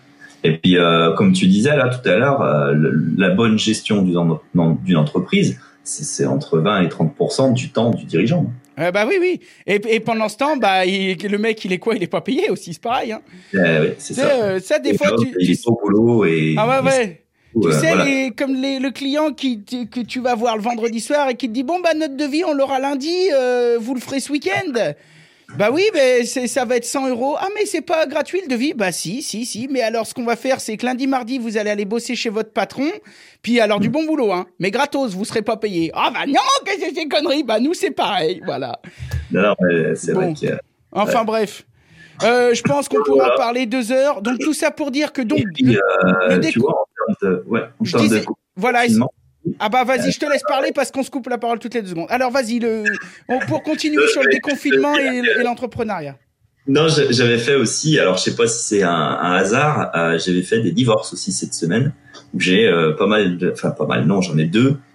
B: Et puis, euh, comme tu disais là tout à l'heure, euh, le, la bonne gestion d'une, d'une entreprise, c'est, c'est entre vingt et trente pour cent du temps du dirigeant.
A: Euh, bah oui, oui. Et, et pendant ce temps, bah, il, le mec, il est quoi? Il est pas payé aussi, c'est pareil. Hein.
B: Eh oui, c'est, c'est ça.
A: Euh, ça, des
B: et
A: fois,
B: là,
A: tu,
B: il
A: tu...
B: est au boulot et.
A: Ah ouais, ouais. Tu
B: euh,
A: sais,
B: voilà.
A: les, comme les, le client qui, que tu vas voir le vendredi soir et qui te dit bon bah notre devis on l'aura lundi, euh, vous le ferez ce week-end. Bah oui, mais c'est, ça va être cent euros. Ah mais c'est pas gratuit le devis. Bah si, si, si. Mais alors ce qu'on va faire, c'est que lundi, mardi, vous allez aller bosser chez votre patron. Puis alors du bon boulot, hein. Mais gratos, vous serez pas payé. Ah bah non, qu'est-ce que c'est ces conneries? Bah nous c'est pareil, voilà.
B: Non, mais c'est
A: bon.
B: vrai qu'il y a...
A: Enfin ouais. bref. Euh, je pense qu'on pourra voilà. parler deux heures. Donc tout ça pour dire que donc
B: puis, le, euh, le déco... tu vois, en termes de, ouais, en termes disais... de...
A: voilà. Ah bah vas-y, je te laisse parler parce qu'on se coupe la parole toutes les deux secondes. Alors vas-y, le... pour continuer sur le déconfinement et, et l'entrepreneuriat.
B: Non, j'avais fait aussi, alors je sais pas si c'est un, un hasard, euh, j'avais fait des divorces aussi cette semaine où j'ai euh, pas mal, de, enfin pas mal, non, j'en ai deux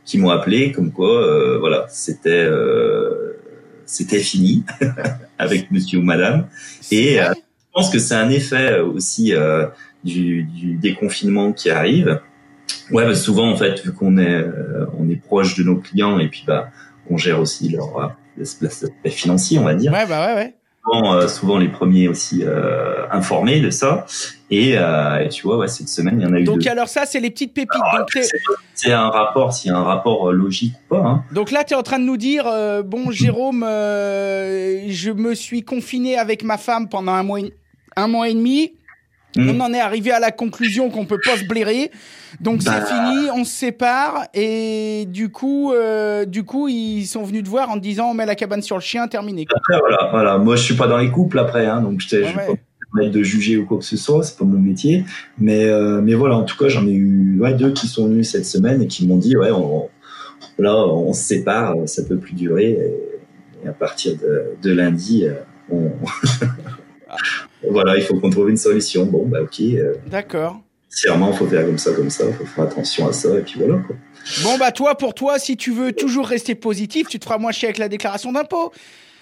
B: qui m'ont appelé comme quoi, euh, voilà, c'était euh, c'était fini avec monsieur ou madame. Et euh, je pense que c'est un effet aussi euh, du, du déconfinement qui arrive. Ouais, bah souvent en fait, vu qu'on est euh, on est proche de nos clients et puis bah on gère aussi leur aspect financier, on va dire.
A: Ouais, bah ouais, ouais.
B: Souvent, euh, souvent les premiers aussi euh, informés de ça. Et, euh, et tu vois, ouais, cette semaine, il y en a eu
A: Donc
B: deux.
A: alors ça, c'est les petites pépites.
B: Alors,
A: Donc
B: c'est, c'est un rapport, s'il y a un rapport euh, logique ou pas. Hein.
A: Donc là, tu es en train de nous dire, euh, bon, Jérôme, euh, je me suis confiné avec ma femme pendant un mois, un mois et demi. Mmh. On en est arrivé à la conclusion qu'on peut pas se blairer. Donc bah... c'est fini, on se sépare. Et du coup, euh, du coup, ils sont venus te voir en te disant, on met la cabane sur le chien, terminé.
B: Après, voilà, voilà. Moi, je suis pas dans les couples après, hein, donc je ne ouais, vais ouais. pas me permettre de juger ou quoi que ce soit, c'est pas mon métier. Mais, euh, mais voilà, en tout cas, j'en ai eu ouais, deux qui sont venus cette semaine et qui m'ont dit, ouais, on, là, on se sépare, ça peut plus durer. Et, et à partir de, de lundi, on... Voilà, il faut qu'on trouve une solution. Bon, bah ok. Euh,
A: D'accord.
B: Sincèrement, il faut faire comme ça, comme ça. Il faut faire attention à ça, et puis voilà, quoi.
A: Bon, bah toi, pour toi, si tu veux toujours rester positif, tu te feras moins chier avec la déclaration d'impôt.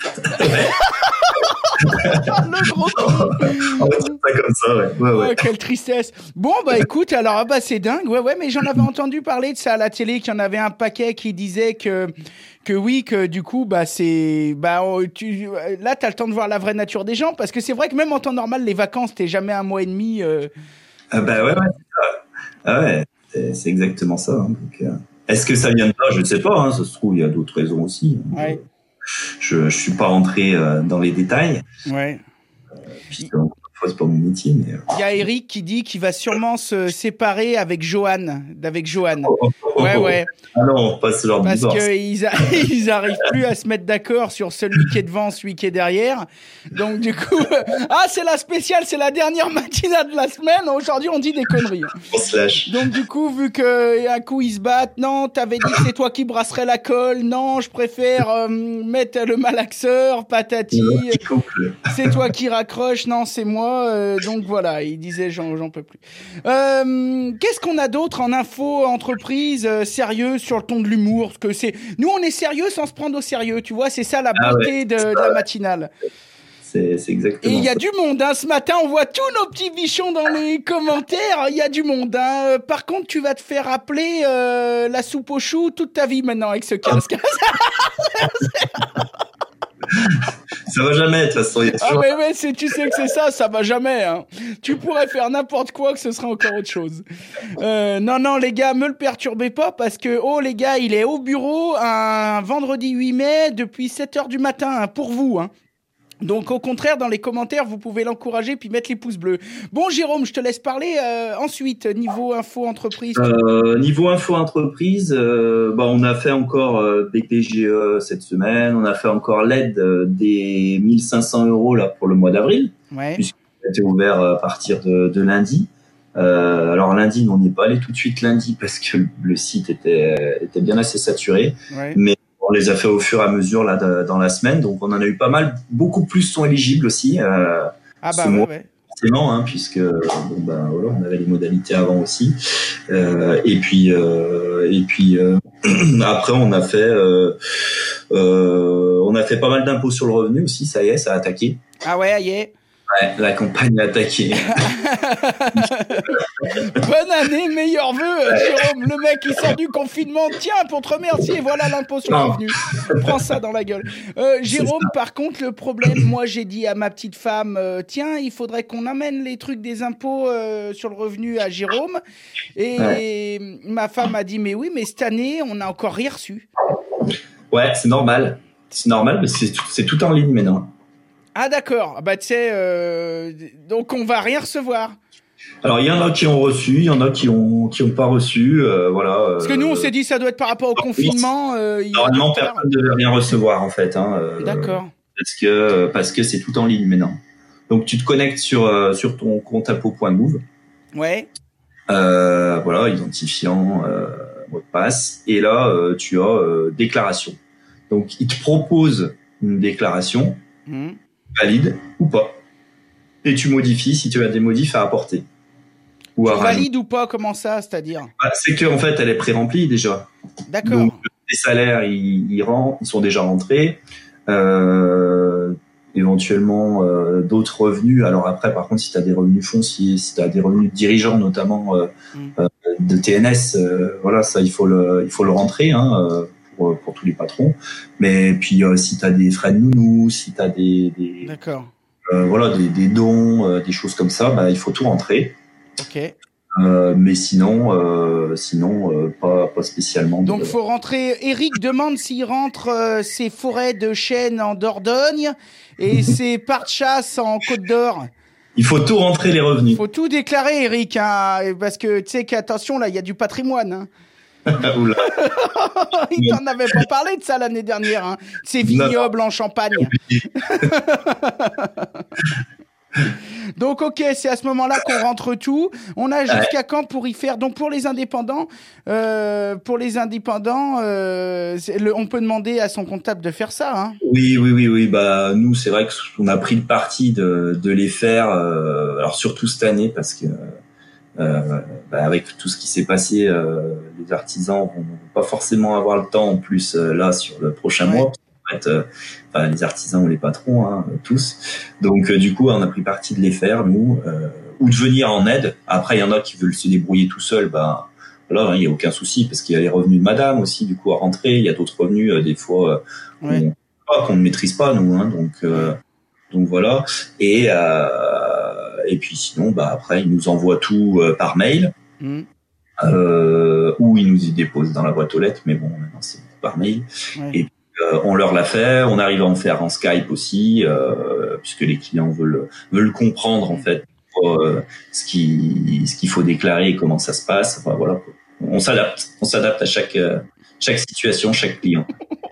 A: Le gros con.
B: On va dire ça comme ça, ouais. Ouais, ouais.
A: Oh, quelle tristesse. Bon, bah écoute, alors, bah c'est dingue. Ouais, ouais, mais j'en avais entendu parler de ça à la télé, qu'il y en avait un paquet qui disait que... que oui, que du coup, bah c'est, bah tu, là t'as le temps de voir la vraie nature des gens, parce que c'est vrai que même en temps normal, les vacances, t'es jamais un mois et demi. Euh...
B: Ah bah ouais, ouais, c'est ça. Ah ouais, c'est, c'est exactement ça. Hein. Donc, euh, est-ce que ça vient de là? Je ne sais pas. Hein. Ça se trouve, il y a d'autres raisons aussi. Hein.
A: Ouais.
B: Je, je suis pas rentré euh, dans les détails.
A: Ouais.
B: Euh, puisque, c'est pas mon métier, mais.
A: Il y a Eric qui dit qu'il va sûrement se séparer avec Johan, avec Johan. Oh, oh, oh, ouais, ouais.
B: Ah non, on passe leur
A: Parce
B: divorce.
A: qu'ils a... ils arrivent plus à se mettre d'accord sur celui qui est devant, celui qui est derrière. Donc du coup, ah c'est la spéciale, c'est la dernière matinale de la semaine. Aujourd'hui, on dit des conneries.
B: On se lâche.
A: Donc du coup, vu que un coup ils se battent, non, t'avais dit que c'est toi qui brasserais la colle. Non, je préfère euh, mettre le malaxeur, patati. C'est toi qui raccroche. Non, c'est moi. Euh, donc voilà, il disait j'en, j'en peux plus. Euh, qu'est-ce qu'on a d'autre en info entreprise euh, sérieux sur le ton de l'humour? Parce que c'est nous on est sérieux sans se prendre au sérieux, tu vois, c'est ça la beauté ah ouais, de, de la matinale.
B: C'est, c'est exactement.
A: Et il y a
B: ça.
A: du monde, hein. Ce matin, on voit tous nos petits bichons dans les commentaires. Il y a du monde, hein. Par contre, tu vas te faire appeler euh, la soupe aux choux toute ta vie maintenant avec ce casque.
B: Ça va jamais, de toute façon.
A: Ah toujours... mais, mais c'est, tu sais que c'est ça, ça va jamais. Hein. Tu pourrais faire n'importe quoi que ce sera encore autre chose. Euh, non, non, les gars, me le perturbez pas parce que, oh les gars, il est au bureau un vendredi huit mai depuis sept heures du matin, hein, pour vous. Hein. Donc au contraire, dans les commentaires, vous pouvez l'encourager puis mettre les pouces bleus. Bon Jérôme, je te laisse parler euh, ensuite, niveau info entreprise.
B: Euh, niveau info entreprise, euh, bah, on a fait encore euh, B P G E cette semaine, on a fait encore l'aide euh, des mille cinq cents euros là, pour le mois d'avril,
A: ouais.
B: puisqu'il a été ouvert à partir de, de lundi. Euh, alors lundi, on n'y est pas allé tout de suite lundi parce que le site était, était bien assez saturé,
A: ouais.
B: mais on les a fait au fur et à mesure là de, dans la semaine, donc on en a eu pas mal, beaucoup plus sont éligibles aussi. Euh,
A: ah bah ouais, ouais.
B: Forcément, hein, puisque bon, ben voilà, on avait les modalités avant aussi. Euh, et puis euh, et puis euh, après on a fait euh, euh, on a fait pas mal d'impôts sur le revenu aussi. Ça y est, ça a attaqué.
A: Ah ouais, ça y est.
B: Ouais, la campagne a attaqué.
A: Bonne année, meilleurs vœux, Jérôme. Le mec, il sort du confinement. Tiens, pour te remercier, voilà l'impôt sur le revenu. Prends ça dans la gueule. Euh, Jérôme, par contre, le problème, moi, j'ai dit à ma petite femme, euh, tiens, il faudrait qu'on amène les trucs des impôts euh, sur le revenu à Jérôme. Et ouais. Ma femme a dit, mais oui, mais cette année, on n'a encore rien reçu.
B: Ouais, c'est normal. C'est normal, parce que c'est tout, c'est tout en ligne maintenant.
A: Ah d'accord, bah tu sais, euh, donc on va rien recevoir.
B: Alors il y en a qui ont reçu, il y en a qui ont qui ont pas reçu, euh, voilà. Euh,
A: Parce que nous on s'est dit ça doit être par rapport au confinement. Euh,
B: Normalement personne ne devait rien recevoir en fait. Hein, euh,
A: d'accord.
B: Parce que parce que c'est tout en ligne maintenant. Donc tu te connectes sur euh, sur ton compte impôt point gouv.
A: Ouais.
B: Euh, voilà, identifiant, euh, mot de passe, et là euh, tu as euh, déclaration. Donc il te propose une déclaration. Mmh. Valide ou pas. Et tu modifies si tu as des modifs à apporter. ou
A: tu
B: à rajouter.
A: valides ou pas? Comment ça, c'est-à-dire?
B: Bah, c'est que en fait, elle est pré-remplie déjà.
A: D'accord.
B: Donc les salaires, ils, ils, rentrent, ils sont déjà rentrés. Euh, éventuellement euh, d'autres revenus. Alors après, par contre, si tu as des revenus fonciers, si tu as des revenus de dirigeants, notamment euh, mm. euh, de T N S, euh, voilà, ça il faut le, il faut le rentrer hein, euh, pour, pour tous les patrons. Mais puis euh, si tu as des frais de nounou, si tu as des, des,
A: D'accord.
B: Euh, voilà, des, des dons, euh, des choses comme ça, bah, il faut tout rentrer.
A: Ok.
B: Euh, mais sinon, euh, sinon euh, pas, pas spécialement.
A: Donc, il faut rentrer. Eric demande s'il rentre euh, ses forêts de chênes en Dordogne et ses parts de chasse en Côte d'Or.
B: Il faut tout rentrer les revenus.
A: Il faut tout déclarer, Eric, hein, parce que tu sais qu'attention, là, il y a du patrimoine. Hein.
B: Oula.
A: Il t'en avait pas parlé de ça l'année dernière, hein. Ces vignobles non. en Champagne. Donc ok, c'est à ce moment-là qu'on rentre tout. On a jusqu'à ouais. quand pour y faire? Donc pour les indépendants, euh, pour les indépendants, euh, le, on peut demander à son comptable de faire ça. Hein.
B: Oui, oui, oui, oui. Bah nous, c'est vrai qu'on a pris le parti de, de les faire. Euh, alors surtout cette année parce que euh, bah, avec tout ce qui s'est passé, euh, les artisans vont pas forcément avoir le temps en plus euh, là sur le prochain ouais. mois. Euh, enfin, les artisans ou les patrons, hein, tous. Donc, euh, du coup, on a pris parti de les faire, nous, euh, ou de venir en aide. Après, il y en a qui veulent se débrouiller tout seuls. Ben, là, il n'y a aucun souci parce qu'il y a les revenus de madame aussi, du coup, à rentrer. Il y a d'autres revenus, euh, des fois, euh, ouais. qu'on, qu'on ne maîtrise pas, nous. Hein, donc, euh, donc, voilà. Et, euh, et puis, sinon, bah, après, ils nous envoient tout euh, par mail. Mmh. Euh, ou ils nous y déposent dans la boîte aux lettres. Mais bon, maintenant, c'est par mail. Ouais. Et Euh, on leur l'a fait, on arrive à en faire en Skype aussi, euh, puisque les clients veulent veulent comprendre en fait euh, ce qui ce qu'il faut déclarer et comment ça se passe. Enfin voilà, on s'adapte, on s'adapte à chaque euh, chaque situation, chaque client.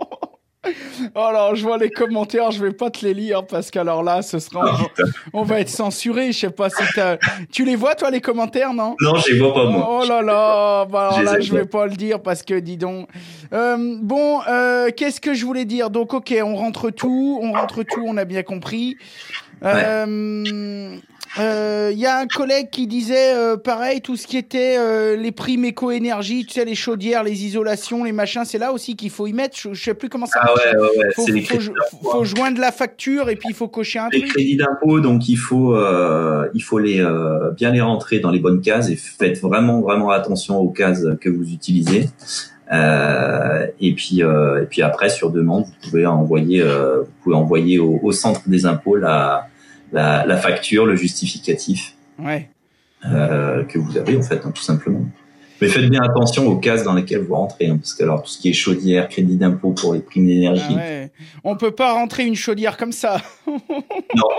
A: Alors, je vois les commentaires, je vais pas te les lire parce qu'alors là, ce sera, on, on va être censuré. Je sais pas si t'as, tu les vois toi les commentaires, non?
B: Non, je les vois pas moi.
A: Oh là là, bah alors là, je vais pas le dire parce que dis donc. Euh, bon, euh, qu'est-ce que je voulais dire? Donc, ok, on rentre tout, on rentre tout, on a bien compris. Il euh, euh, y a un collègue qui disait euh, pareil, tout ce qui était euh, les primes éco-énergie, tu sais, les chaudières, les isolations, les machins, c'est là aussi qu'il faut y mettre. Je, je sais plus comment ça marche.
B: Ah ouais, ouais, ouais.
A: Faut,
B: c'est
A: faut, faut, faut, faut joindre la facture et puis il faut cocher un
B: les
A: truc.
B: Les crédits d'impôt, donc il faut, euh, il faut les euh, bien les rentrer dans les bonnes cases et faites vraiment, vraiment attention aux cases que vous utilisez. Euh, et puis euh, et puis après sur demande vous pouvez envoyer euh, vous pouvez envoyer au, au centre des impôts la la, la facture, le justificatif
A: ouais.
B: euh, que vous avez en fait hein, tout simplement. Mais faites bien attention aux cases dans lesquelles vous rentrez hein, parce que alors tout ce qui est chaudière, crédit d'impôt pour les primes d'énergie.
A: Ah ouais. On peut pas rentrer une chaudière comme ça.
B: Non.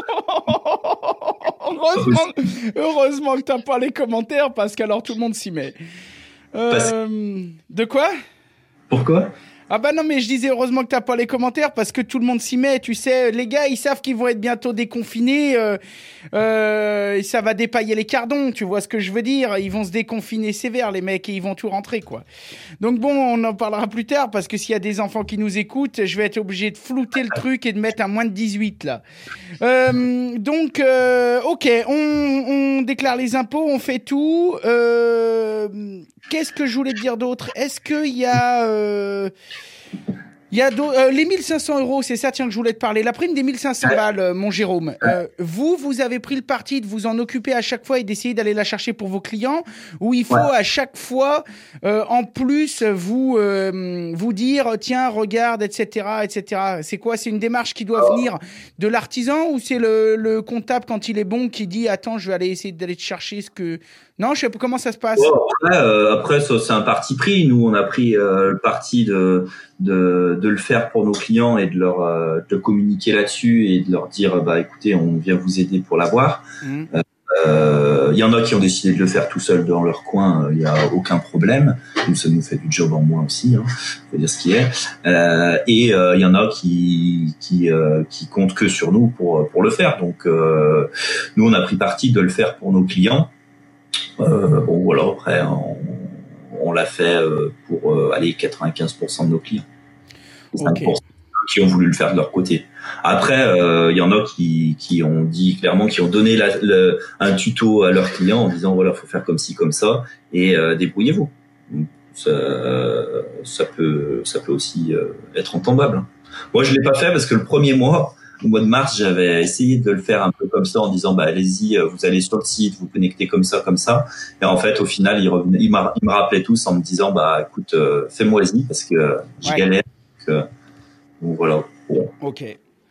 A: heureusement, heureusement que t'as pas les commentaires parce qu'alors tout le monde s'y met. Euh, de quoi?
B: Pourquoi?
A: Ah bah non, mais je disais heureusement que t'as pas les commentaires parce que tout le monde s'y met, tu sais. Les gars, ils savent qu'ils vont être bientôt déconfinés. Euh, euh, ça va dépailler les cardons, tu vois ce que je veux dire. Ils vont se déconfiner sévère, les mecs, et ils vont tout rentrer, quoi. Donc bon, on en parlera plus tard parce que s'il y a des enfants qui nous écoutent, je vais être obligé de flouter le truc et de mettre un moins de dix-huit, là. Euh, donc, euh, ok, on, on déclare les impôts, on fait tout. Euh, qu'est-ce que je voulais te dire d'autre? Est-ce qu'il y a... Euh, Il y a euh, les mille cinq cents euros, c'est ça, tiens, que je voulais te parler. La prime des mille cinq cents balles, euh, mon Jérôme. Euh, vous, vous avez pris le parti de vous en occuper à chaque fois et d'essayer d'aller la chercher pour vos clients, ou il faut ouais. à chaque fois, euh, en plus, vous euh, vous dire, tiens, regarde, et cetera, et cetera. C'est quoi? C'est une démarche qui doit venir de l'artisan ou c'est le, le comptable quand il est bon qui dit, attends, je vais aller essayer d'aller te chercher ce que... Non, je sais pas comment ça se passe.
B: Ouais, après, euh, après ça, c'est un parti pris. Nous, on a pris euh, le parti de, de de le faire pour nos clients et de leur euh, de communiquer là-dessus et de leur dire bah écoutez, on vient vous aider pour l'avoir. Mmh. Euh, il y en a qui ont décidé de le faire tout seuls dans leur coin. Il euh, y a aucun problème. Nous, ça nous fait du job en moins aussi. Hein, faut dire ce qui est. Euh, et il euh, y en a qui qui euh, qui comptent que sur nous pour pour le faire. Donc euh, nous, on a pris parti de le faire pour nos clients. Euh, bon voilà, après on, on l'a fait pour euh, aller quatre-vingt-quinze pour cent de nos clients. cinq pour cent okay. qui ont voulu le faire de leur côté. Après, il euh, y en a qui, qui ont dit clairement, qui ont donné la, le, un tuto à leurs clients en disant voilà, faut faire comme ci, comme ça, et euh, débrouillez-vous. Ça, ça peut, ça peut aussi euh, être entendable. Moi, je l'ai pas fait parce que le premier mois, au mois de mars, j'avais essayé de le faire un peu comme ça en disant bah allez-y, vous allez sur le site, vous connectez comme ça, comme ça. Et en fait, au final, il revenait, il, il me rappelait tous en me disant bah écoute, euh, fais-moi-y parce que euh, je ouais. galère. Donc, euh, donc voilà. Bon.
A: Ok.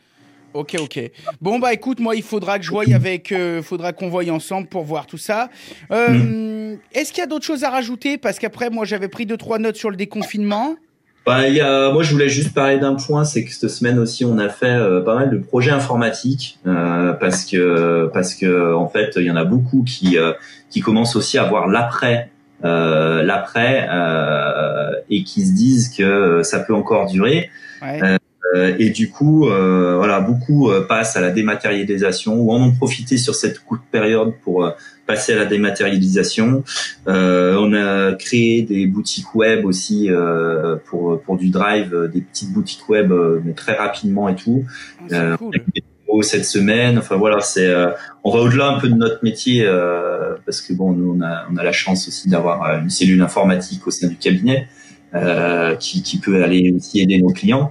A: Ok, ok. Bon, bah écoute, moi, il faudra que je voie avec, euh, faudra qu'on voie ensemble pour voir tout ça. Euh, mmh. Est-ce qu'il y a d'autres choses à rajouter? Parce qu'après, moi, j'avais pris deux, trois notes sur le déconfinement.
B: Bah, il y a, moi, je voulais juste parler d'un point, c'est que cette semaine aussi, on a fait euh, pas mal de projets informatiques euh, parce que, parce que, en fait, il y en a beaucoup qui, euh, qui commencent aussi à voir l'après, euh, l'après, euh, et qui se disent que ça peut encore durer.
A: Ouais.
B: Euh, Et du coup, euh, voilà, beaucoup euh, passent à la dématérialisation ou en ont profité sur cette courte période pour euh, passer à la dématérialisation. Euh, on a créé des boutiques web aussi euh, pour pour du drive, des petites boutiques web, euh, mais très rapidement et tout.
A: Oh, c'est euh, cool.
B: Cette semaine, enfin voilà, c'est euh, on va au-delà un peu de notre métier euh, parce que bon, nous on a on a la chance aussi d'avoir une cellule informatique au sein du cabinet euh, qui qui peut aller aussi aider nos clients.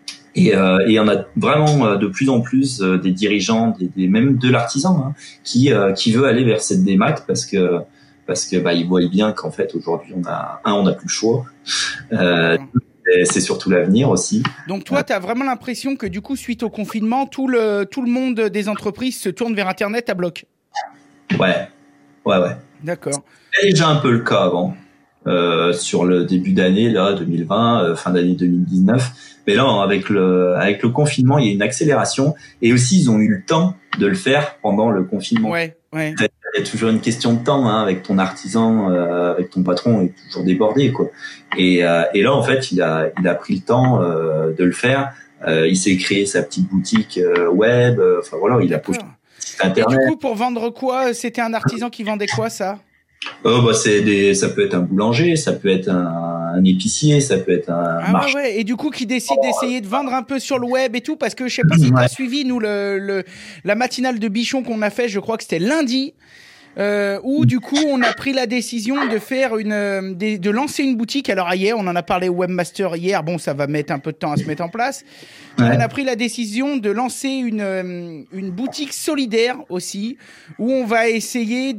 B: Et euh, et on a vraiment euh, de plus en plus euh, des dirigeants, des, des même de l'artisan hein, qui euh, qui veut aller vers cette démat parce que parce que bah ils voient bien qu'en fait aujourd'hui on a un on n'a plus le choix. Euh, et c'est surtout l'avenir aussi.
A: Donc toi, tu as vraiment l'impression que du coup, suite au confinement, tout le tout le monde des entreprises se tourne vers Internet à bloc.
B: Ouais, ouais, ouais.
A: D'accord.
B: C'était déjà un peu le cas avant. Euh, sur le début d'année là deux mille vingt, euh, fin d'année deux mille dix-neuf, mais là avec le avec le confinement il y a une accélération et aussi ils ont eu le temps de le faire pendant le confinement.
A: Ouais, ouais.
B: Il y a toujours une question de temps hein, avec ton artisan, euh, avec ton patron, il est toujours débordé quoi. Et euh, et là en fait il a il a pris le temps euh, de le faire. Euh, il s'est créé sa petite boutique euh, web. Euh, enfin voilà, il
A: D'accord.
B: a posté site internet.
A: Et du coup pour vendre quoi? C'était un artisan qui vendait quoi ça?
B: Oh bah c'est des, ça peut être un boulanger, ça peut être un, un épicier, ça peut être un
A: ah
B: marchand.
A: Ouais, ouais. Et du coup qui décide oh, d'essayer de vendre un peu sur le web et tout parce que je sais pas si t'as ouais. suivi nous le, le la matinale de Bichon qu'on a fait, je crois que c'était lundi. Euh, où du coup on a pris la décision de faire une de, de lancer une boutique. Alors hier on en a parlé au webmaster hier, bon ça va mettre un peu de temps à se mettre en place. Ouais. On a pris la décision de lancer une une boutique solidaire aussi où on va essayer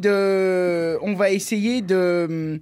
A: de on va essayer de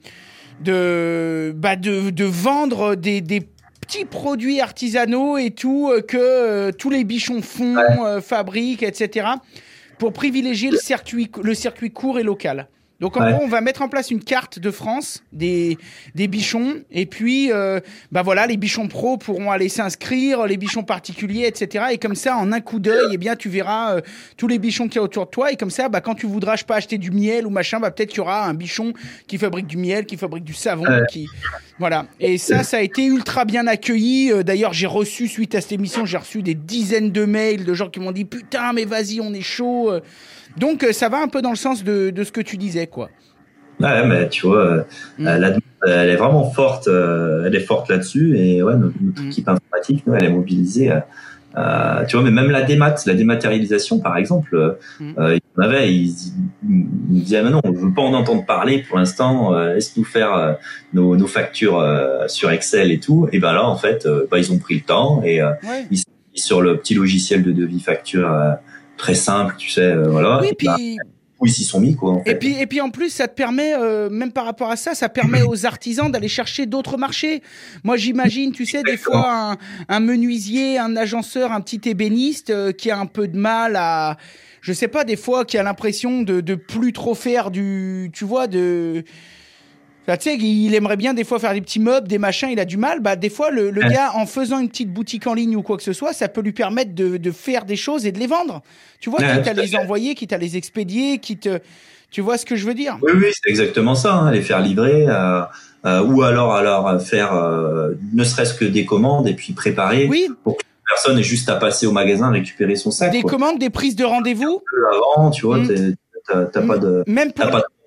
A: de bah de de vendre des des petits produits artisanaux et tout que euh, tous les bichons font, ouais. euh, fabriquent, et cetera pour privilégier le circuit, le circuit court et local. Donc en ouais. gros, on va mettre en place une carte de France des des bichons et puis euh, bah voilà, les bichons pros pourront aller s'inscrire, les bichons particuliers, et cetera. Et comme ça, en un coup d'œil, eh bien tu verras euh, tous les bichons qu'il y a autour de toi. Et comme ça, bah quand tu voudras, je sais pas, acheter du miel ou machin, bah peut-être qu'il y aura un bichon qui fabrique du miel, qui fabrique du savon, ouais. qui voilà. Et ça, ça a été ultra bien accueilli. Euh, d'ailleurs, j'ai reçu suite à cette émission, j'ai reçu des dizaines de mails de gens qui m'ont dit putain, mais vas-y, on est chaud. Donc ça va un peu dans le sens de, de ce que tu disais, quoi.
B: Ouais, mais tu vois, mm. la demande, elle est vraiment forte, euh, elle est forte là-dessus et ouais, notre, notre mm. équipe informatique, nous, elle est mobilisée. Euh, tu vois, mais même la démat, la dématérialisation, par exemple, mm. euh, il y en avait, ils, ils nous disaient, mais non, on veut pas en entendre parler pour l'instant. Euh, laisse-nous faire euh, nos, nos factures euh, sur Excel et tout. Et ben là, en fait, euh, bah, ils ont pris le temps et euh, ouais. ils sont sur le petit logiciel de devis facture. Euh, très simple, tu sais, euh, voilà.
A: Oui,
B: et
A: puis
B: bah, où ils s'y sont mis, quoi. En fait.
A: Et puis, et puis en plus, ça te permet, euh, même par rapport à ça, ça permet aux artisans d'aller chercher d'autres marchés. Moi, j'imagine, tu sais, des fois, un, un menuisier, un agenceur, un petit ébéniste euh, qui a un peu de mal à, je sais pas, des fois, qui a l'impression de, de plus trop faire du, tu vois, de. Enfin, tu sais, il aimerait bien des fois faire des petits meubles, des machins, il a du mal. Bah, des fois, le, le ouais. gars, en faisant une petite boutique en ligne ou quoi que ce soit, ça peut lui permettre de, de faire des choses et de les vendre. Tu vois, ouais, quitte à les envoyer, quitte à les expédier, quitte, tu vois ce que je veux dire?
B: Oui, oui, c'est exactement ça, hein, les faire livrer, euh, euh, ou alors, alors faire, euh, ne serait-ce que des commandes et puis préparer.
A: Oui.
B: Pour que la personne ait juste à passer au magasin récupérer son sac.
A: Des
B: quoi.
A: commandes, des prises de rendez-vous.
B: Avant, tu vois, mmh. t'as, t'as mmh. pas de,
A: même pour
B: t'as pas de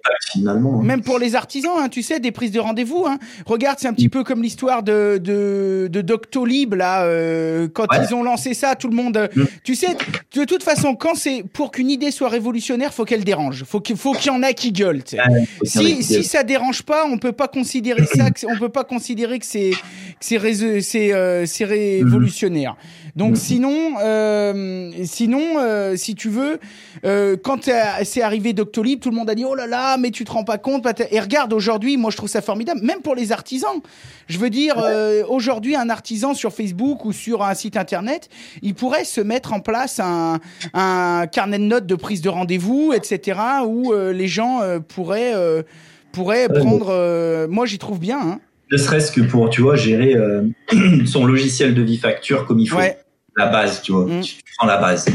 B: finalement. Hein.
A: Même pour les artisans, hein, tu sais, des prises de rendez-vous. Hein. Regarde, c'est un petit peu comme l'histoire de de, de Doctolib là, euh, quand ouais. ils ont lancé ça, tout le monde. Euh, mmh. Tu sais, de toute façon, quand c'est pour qu'une idée soit révolutionnaire, faut qu'elle dérange. Faut qu'il faut qu'il y en a qui gueulent. Tu sais. Ouais, si si ça dérange pas, on peut pas considérer ça. Que, on peut pas considérer que c'est que c'est ré, c'est euh, c'est révolutionnaire. Donc mmh. sinon, euh, sinon, euh, si tu veux, euh, quand c'est arrivé Doctolib, tout le monde a dit oh là là, mais tu te rends pas compte. Et regarde aujourd'hui, moi je trouve ça formidable, même pour les artisans. Je veux dire, euh, aujourd'hui, un artisan sur Facebook ou sur un site internet, il pourrait se mettre en place un, un carnet de notes de prise de rendez-vous, et cetera, où euh, les gens euh, pourraient euh, pourraient ouais, prendre. Euh, moi, j'y trouve bien. Hein.
B: Ne serait-ce que pour, tu vois, gérer euh, son logiciel de vie-facture comme il faut. Ouais. La base, tu vois, mmh. tu prends la base.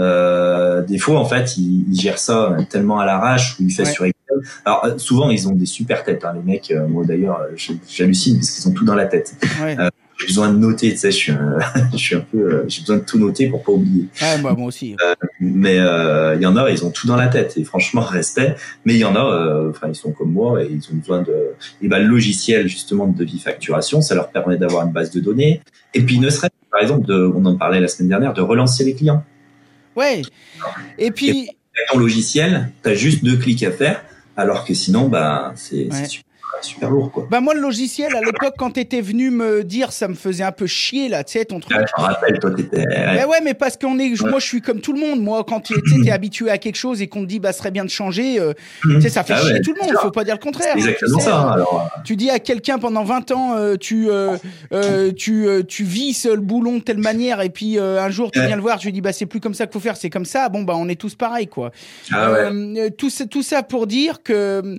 B: Euh, des fois, en fait, ils, ils gèrent ça tellement à l'arrache ou ils font ouais. sur Excel. Alors, souvent, ils ont des super têtes, hein, les mecs. Euh, moi, d'ailleurs, j'hallucine parce qu'ils ont tout dans la tête. Ouais. Euh, j'ai besoin de noter, tu sais, je suis, un, je suis un peu, euh, j'ai besoin de tout noter pour pas oublier.
A: Ah, bah, moi aussi.
B: Euh, mais il euh, y en a, ils ont tout dans la tête et franchement, respect. Mais il y en a, enfin, euh, ils sont comme moi et ils ont besoin de, et ben, le logiciel justement de vie-facturation, ça leur permet d'avoir une base de données. Et puis, ne serait-ce par exemple, de, on en parlait la semaine dernière, de relancer les clients.
A: Ouais. Et puis. Et
B: avec ton logiciel, t'as juste deux clics à faire, alors que sinon, bah, c'est, ouais. c'est super. super lourd, quoi.
A: Bah, moi, le logiciel, à l'époque, quand t'étais venu me dire, ça me faisait un peu chier, là, tu sais, ton truc.
B: Ah, je me rappelle, toi, t'étais.
A: Bah ouais, mais parce qu'on est, ouais. moi, je suis comme tout le monde. Moi, quand tu es habitué à quelque chose et qu'on te dit, bah, ce serait bien de changer, euh, mmh. tu sais, ça fait ah, chier ouais, tout le monde. Faut pas dire le contraire.
B: C'est exactement
A: tu sais,
B: ça, alors.
A: Tu dis à quelqu'un pendant vingt ans, euh, tu, euh, euh, tu, euh, tu visses le boulon de telle manière et puis, euh, un jour, tu ouais. viens le voir, tu lui dis, bah, c'est plus comme ça qu'il faut faire, c'est comme ça. Bon, bah, on est tous pareils, quoi.
B: Ah, ouais.
A: euh, tout, tout ça pour dire que,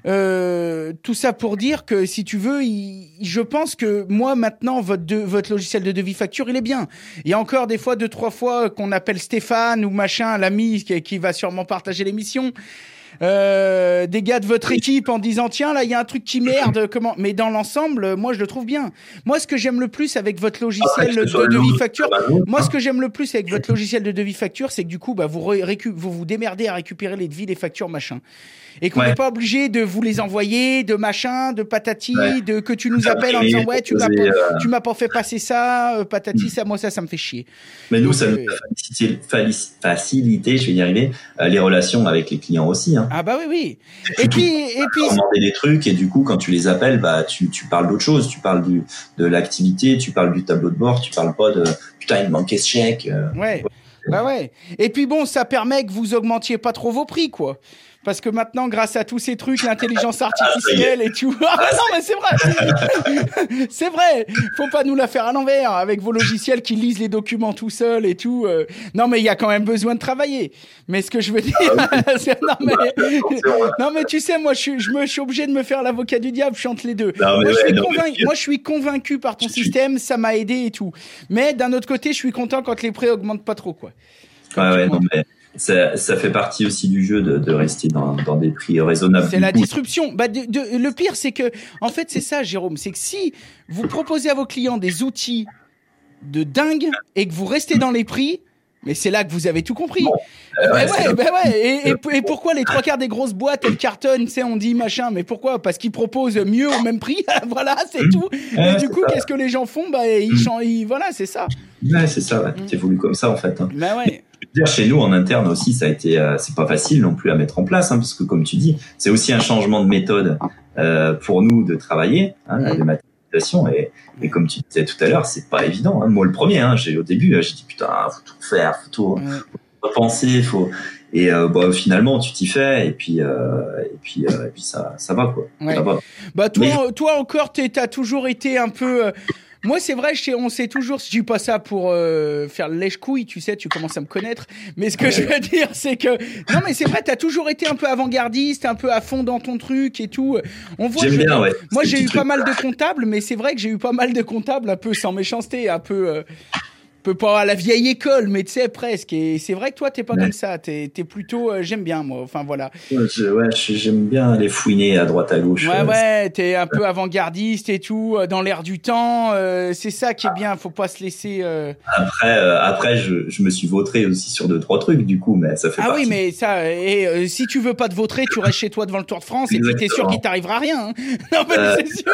A: euh, tout ça pour dire que, si tu veux, il, je pense que moi maintenant votre de, votre logiciel de devis facture il est bien. Il y a encore des fois deux trois fois qu'on appelle Stéphane ou machin l'ami qui, qui va sûrement partager l'émission. Euh, des gars de votre équipe en disant tiens là il y a un truc qui merde comment mais dans l'ensemble moi je le trouve bien. Moi ce que j'aime le plus avec votre logiciel ah, de devis facture moi ce que j'aime le plus avec votre logiciel de devis facture c'est que du coup bah vous récu- vous vous démerdez à récupérer les devis les factures machin et qu'on n'est ouais. pas obligé de vous les envoyer de machin de patati ouais. de que tu nous appelles en disant ouais tu m'as pas, euh... tu m'as pas fait passer ça euh, patati ça moi ça ça me fait chier.
B: Mais nous donc, ça euh... nous a facilité, facilité je vais y arriver euh, les relations avec les clients aussi hein.
A: Ah bah oui oui. Et puis et puis
B: demander des trucs et du coup quand tu les appelles bah tu tu parles d'autre chose, tu parles du de l'activité, tu parles du tableau de bord, tu parles pas de putain il me manquait ce chèque. Euh,
A: ouais. Bah ouais. Et puis bon, ça permet que vous augmentiez pas trop vos prix quoi. Parce que maintenant, grâce à tous ces trucs, l'intelligence artificielle et tout. Ah, non, mais c'est vrai. C'est vrai. Faut pas nous la faire à l'envers avec vos logiciels qui lisent les documents tout seuls et tout. Non, mais il y a quand même besoin de travailler. Mais ce que je veux dire, c'est, non, mais, non, mais tu sais, moi, je suis, je me, je suis obligé de me faire l'avocat du diable. Je suis entre les deux. Non, moi, ouais, je suis non, convaincu, mais... moi, je suis convaincu par ton système. Ça m'a aidé et tout. Mais d'un autre côté, je suis content quand les prix augmentent pas trop, quoi.
B: Ouais, ouais, non, mais. Ça, ça fait partie aussi du jeu de, de rester dans, dans des prix raisonnables.
A: C'est la disruption. Bah, de, de, le pire, c'est que, en fait, c'est ça, Jérôme, c'est que si vous proposez à vos clients des outils de dingue et que vous restez dans les prix, mais c'est là que vous avez tout compris. Bon, euh, bah ouais, ouais, bah ouais. Et, et, et pourquoi les trois quarts des grosses boîtes elles cartonnent, tu sais, on dit machin, mais pourquoi? Parce qu'ils proposent mieux au même prix. Voilà, c'est mmh. tout. Ouais, et du coup, ça. Qu'est-ce que les gens font? Bah, ils, mmh. changent, ils voilà, c'est ça.
B: Ouais, c'est ça. Ouais. Mmh. C'est voulu comme ça en fait. Hein.
A: Bah ouais.
B: Dire chez nous en interne aussi ça a été euh, c'est pas facile non plus à mettre en place hein, parce que comme tu dis c'est aussi un changement de méthode euh, pour nous de travailler hein, mmh. la dématérialisation et, et comme tu disais tout à l'heure c'est pas évident hein. Moi le premier hein, j'ai au début j'ai dit putain faut tout faire faut tout mmh. faut penser faut et euh, bah, finalement tu t'y fais et puis euh, et puis euh, et puis ça ça va quoi
A: ouais.
B: ça va.
A: Bah toi Mais... toi encore t'es, t'as toujours été un peu euh... Moi, c'est vrai, on sait toujours, je dis pas ça pour euh, faire le lèche-couille, tu sais, tu commences à me connaître, mais ce que je veux dire, c'est que, non, mais c'est vrai, t'as toujours été un peu avant-gardiste, un peu à fond dans ton truc et tout. On voit,
B: J'aime
A: je,
B: bien, ouais.
A: Moi, j'ai eu pas mal de comptables, mais c'est vrai que j'ai eu pas mal de comptables un peu sans méchanceté, un peu... Euh, peu pas à la vieille école, mais tu sais, presque. Et c'est vrai que toi, t'es pas
B: Ouais.
A: comme ça. T'es, t'es plutôt, euh, j'aime bien, moi. Enfin, voilà.
B: Ouais, je- ouais, je- j'aime bien aller fouiner à droite à gauche.
A: Ouais,
B: euh,
A: ouais, t'es un peu avant-gardiste et tout, euh, dans l'air du temps. Euh, c'est ça qui est bien. Faut pas se laisser. Euh...
B: Après, euh, après, je, je me suis vautré aussi sur deux trois trucs du coup, mais ça fait
A: Ah
B: partie.
A: oui, mais ça. Et euh, si tu veux pas te vautrer, tu restes chez toi devant le Tour de France et puis t'es sûr
B: Exactement.
A: qu'il t'arrivera rien. Hein. Non, mais
B: Euh,
A: c'est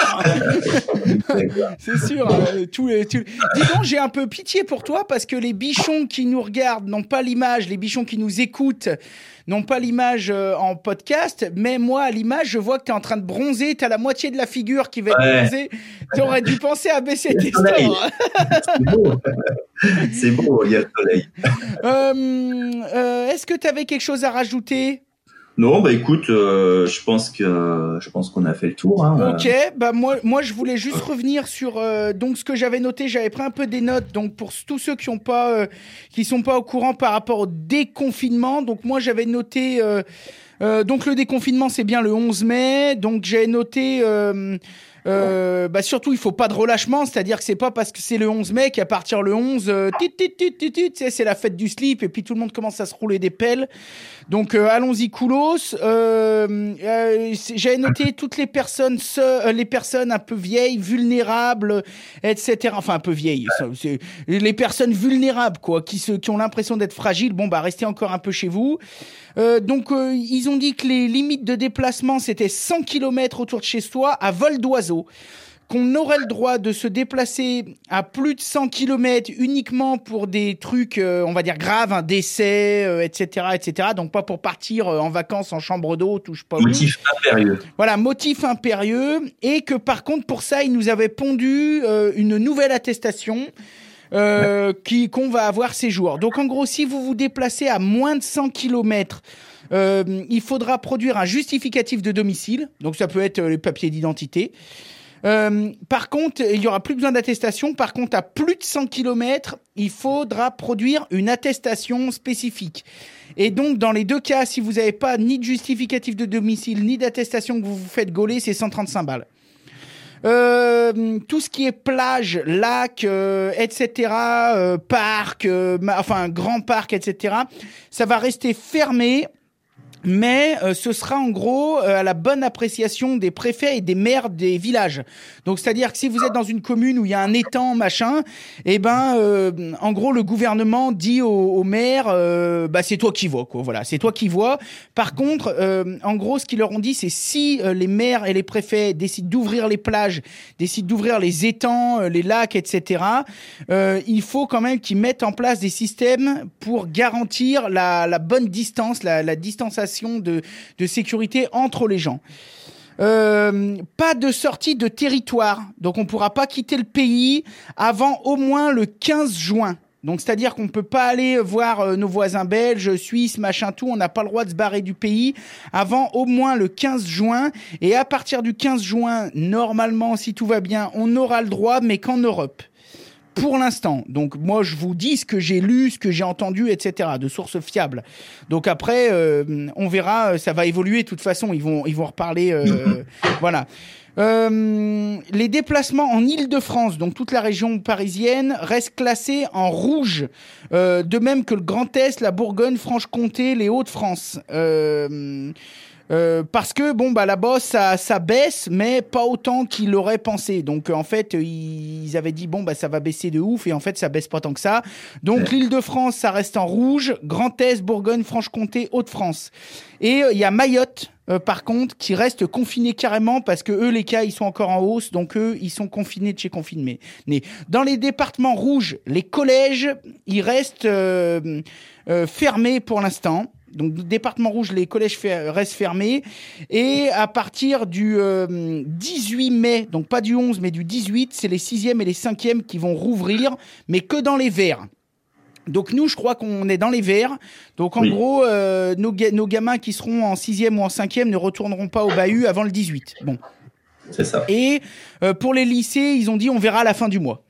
A: sûr. C'est sûr. euh, tous les, tous... Dis donc, j'ai un peu pitié pour toi parce que les bichons qui nous regardent n'ont pas l'image, les bichons qui nous écoutent n'ont pas l'image euh, en podcast, mais moi, à l'image, je vois que tu es en train de bronzer, tu as la moitié de la figure qui va être
B: Ouais.
A: bronzée. Tu aurais dû penser à baisser tes
B: soleil.
A: stores.
B: C'est beau. C'est beau, il y a le soleil.
A: Euh, euh, est-ce que tu avais quelque chose à rajouter ?
B: Non, bah écoute, euh, je pense que je pense qu'on a fait le tour. Hein.
A: Ok, bah moi, moi je voulais juste revenir sur euh, donc ce que j'avais noté. J'avais pris un peu des notes. Donc pour tous ceux qui ont pas, euh, qui sont pas au courant par rapport au déconfinement. Donc moi j'avais noté. Euh, euh, donc le déconfinement c'est bien le onze mai. Donc j'ai noté. Euh, Euh, bah surtout il faut pas de relâchement, c'est-à-dire que c'est pas parce que c'est le onze mai qu'à partir le onze euh, tit, tit, tit, tit, tit, c'est la fête du slip et puis tout le monde commence à se rouler des pelles. Donc euh, allons-y coolos. Euh, euh, j'avais noté toutes les personnes euh, les personnes un peu vieilles, vulnérables, et cetera. Enfin un peu vieilles, ça, c'est, les personnes vulnérables quoi, qui se qui ont l'impression d'être fragiles. Bon bah restez encore un peu chez vous. Euh, donc euh, ils ont dit que les limites de déplacement c'était cent kilomètres autour de chez soi à vol d'oiseau, qu'on aurait le droit de se déplacer à plus de cent kilomètres uniquement pour des trucs euh, on va dire graves, un décès, euh, et cetera, et cetera. Donc pas pour partir euh, en vacances en chambre d'hôte ou je sais pas où.
B: Motif impérieux.
A: Voilà, motif impérieux, et que par contre pour ça ils nous avaient pondu euh, une nouvelle attestation. Euh, qui, qu'on va avoir ces jours. Donc en gros, si vous vous déplacez à moins de cent kilomètres, euh, il faudra produire un justificatif de domicile. Donc ça peut être euh, les papiers d'identité. Euh, par contre, il y aura plus besoin d'attestation. Par contre, à plus de cent kilomètres, il faudra produire une attestation spécifique. Et donc, dans les deux cas, si vous n'avez pas ni de justificatif de domicile, ni d'attestation que vous vous faites gauler, c'est cent trente-cinq balles. Euh, tout ce qui est plage, lac, euh, et cetera, euh, parc, euh, enfin grand parc, et cetera, ça va rester fermé. Mais euh, ce sera en gros euh, à la bonne appréciation des préfets et des maires des villages. Donc c'est-à-dire que si vous êtes dans une commune où il y a un étang machin, eh ben euh, en gros le gouvernement dit au, au maire euh, bah c'est toi qui vois quoi, voilà, c'est toi qui vois. Par contre euh, en gros ce qu'ils leur ont dit c'est si euh, les maires et les préfets décident d'ouvrir les plages, décident d'ouvrir les étangs, euh, les lacs, et cetera, euh, il faut quand même qu'ils mettent en place des systèmes pour garantir la, la bonne distance, la, la distanciation De, de sécurité entre les gens. Euh, pas de sortie de territoire, donc on pourra pas quitter le pays avant au moins le quinze juin. Donc c'est-à-dire qu'on peut pas aller voir euh, nos voisins belges, suisses, machin tout, on n'a pas le droit de se barrer du pays avant au moins le quinze juin, et à partir du quinze juin, normalement si tout va bien, on aura le droit, mais qu'en Europe. Pour l'instant. Donc moi je vous dis ce que j'ai lu, ce que j'ai entendu, et cetera, de sources fiables. Donc après euh, on verra, ça va évoluer de toute façon, ils vont ils vont reparler euh, voilà. Euh, les déplacements en Île-de-France, donc toute la région parisienne, restent classés en rouge, euh, de même que le Grand Est, la Bourgogne, Franche-Comté, les Hauts-de-France. Euh, Euh, parce que bon bah là-bas ça ça baisse, mais pas autant qu'ils l'auraient pensé. Donc en fait ils avaient dit bon bah ça va baisser de ouf, et en fait ça baisse pas tant que ça. Donc ouais. L'Île-de-France ça reste en rouge, Grand Est, Bourgogne, Franche-Comté, Hauts-de-France. Et il euh, y a Mayotte euh, par contre qui reste confiné carrément parce que eux les cas ils sont encore en hausse, donc eux ils sont confinés de chez confinés. Dans les départements rouges, les collèges ils restent euh, euh, fermés pour l'instant. Donc, département rouge, les collèges fer- restent fermés. Et à partir du euh, dix-huit mai, donc pas du onze, mais du dix-huit, c'est les sixièmes et les cinquièmes qui vont rouvrir, mais que dans les verts. Donc nous, je crois qu'on est dans les verts. Donc en oui. gros, euh, nos, ga- nos gamins qui seront en sixième ou en cinquième ne retourneront pas au bahut avant le dix-huit. Bon.
B: C'est ça.
A: Et euh, pour les lycées, ils ont dit on verra à la fin du mois.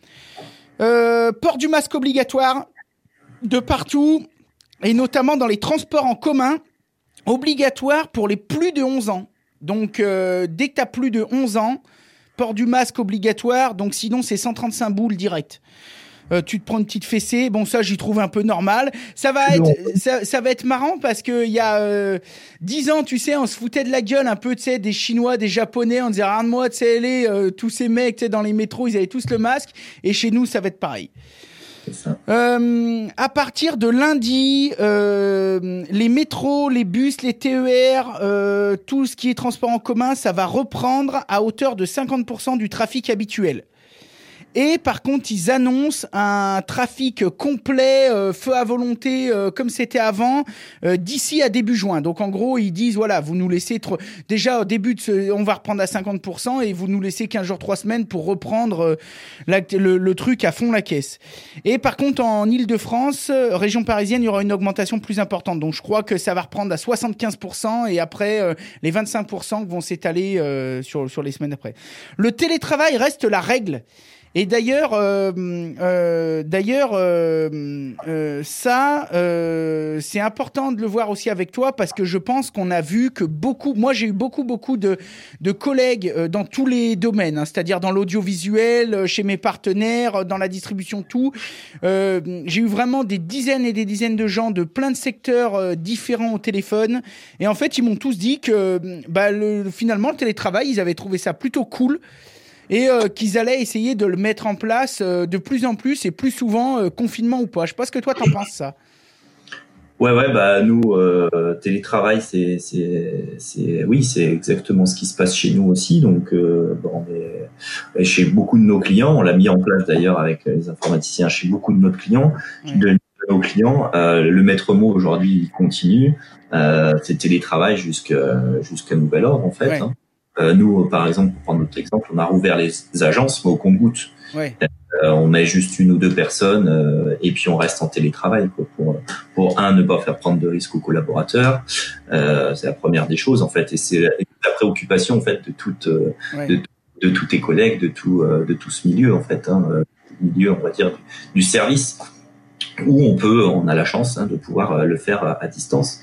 A: Euh, port du masque obligatoire de partout. Et notamment dans les transports en commun, obligatoire pour les plus de onze ans. Donc, euh, dès que tu as plus de onze ans, port du masque obligatoire. Donc, sinon, c'est cent trente-cinq boules direct. Euh, tu te prends une petite fessée. Bon, ça, j'y trouve un peu normal. Ça va être, ça, ça va être marrant parce que il y a euh, dix ans, tu sais, on se foutait de la gueule un peu, tu sais, des Chinois, des Japonais. On disait, regarde-moi, tu sais, les, euh, tous ces mecs, tu sais, dans les métros, ils avaient tous le masque. Et chez nous, ça va être pareil. Euh, à partir de lundi, euh, les métros, les bus, les T E R, euh, tout ce qui est transport en commun, ça va reprendre à hauteur de cinquante pour cent du trafic habituel. Et par contre, ils annoncent un trafic complet, euh, feu à volonté, euh, comme c'était avant, euh, d'ici à début juin. Donc en gros, ils disent, voilà, vous nous laissez... Trop... Déjà, au début, de ce... on va reprendre à cinquante pour cent et vous nous laissez quinze jours, trois semaines pour reprendre euh, la... le, le truc à fond la caisse. Et par contre, en Île-de-France, euh, région parisienne, il y aura une augmentation plus importante. Donc je crois que ça va reprendre à soixante-quinze pour cent et après, euh, les vingt-cinq pour cent vont s'étaler euh, sur, sur les semaines après. Le télétravail reste la règle. Et d'ailleurs, euh, euh, d'ailleurs, euh, euh, ça, euh, c'est important de le voir aussi avec toi parce que je pense qu'on a vu que beaucoup, moi j'ai eu beaucoup, beaucoup de, de collègues euh, dans tous les domaines, hein, c'est-à-dire dans l'audiovisuel, chez mes partenaires, dans la distribution, tout. Euh, j'ai eu vraiment des dizaines et des dizaines de gens de plein de secteurs euh, différents au téléphone. Et en fait, ils m'ont tous dit que, bah, le, finalement, le télétravail, ils avaient trouvé ça plutôt cool. Et euh, qu'ils allaient essayer de le mettre en place euh, de plus en plus et plus souvent, euh, confinement ou pas. Je sais pas ce que toi t'en penses, ça.
B: Ouais, ouais, bah nous, euh, télétravail, c'est, c'est, c'est, oui, c'est exactement ce qui se passe chez nous aussi. Donc, euh, bon, mais, chez beaucoup de nos clients, on l'a mis en place d'ailleurs avec les informaticiens. Chez beaucoup de nos clients, ouais. de nos clients, euh, le maître mot aujourd'hui il continue. Euh, c'est télétravail jusqu'à jusqu'à nouvel ordre en fait. Ouais. Hein. Euh, nous, par exemple, pour prendre notre exemple, on a rouvert les agences, mais au compte-gouttes. Ouais. Euh, on met juste une ou deux personnes euh, et puis on reste en télétravail quoi, pour, pour un, ne pas faire prendre de risques aux collaborateurs. Euh, c'est la première des choses en fait, et c'est la, la préoccupation en fait de toutes, euh, ouais. de, de tous tes collègues, de tout, euh, de tout ce milieu en fait, hein, euh, milieu on va dire du, du service où on peut, on a la chance hein, de pouvoir le faire à, à distance.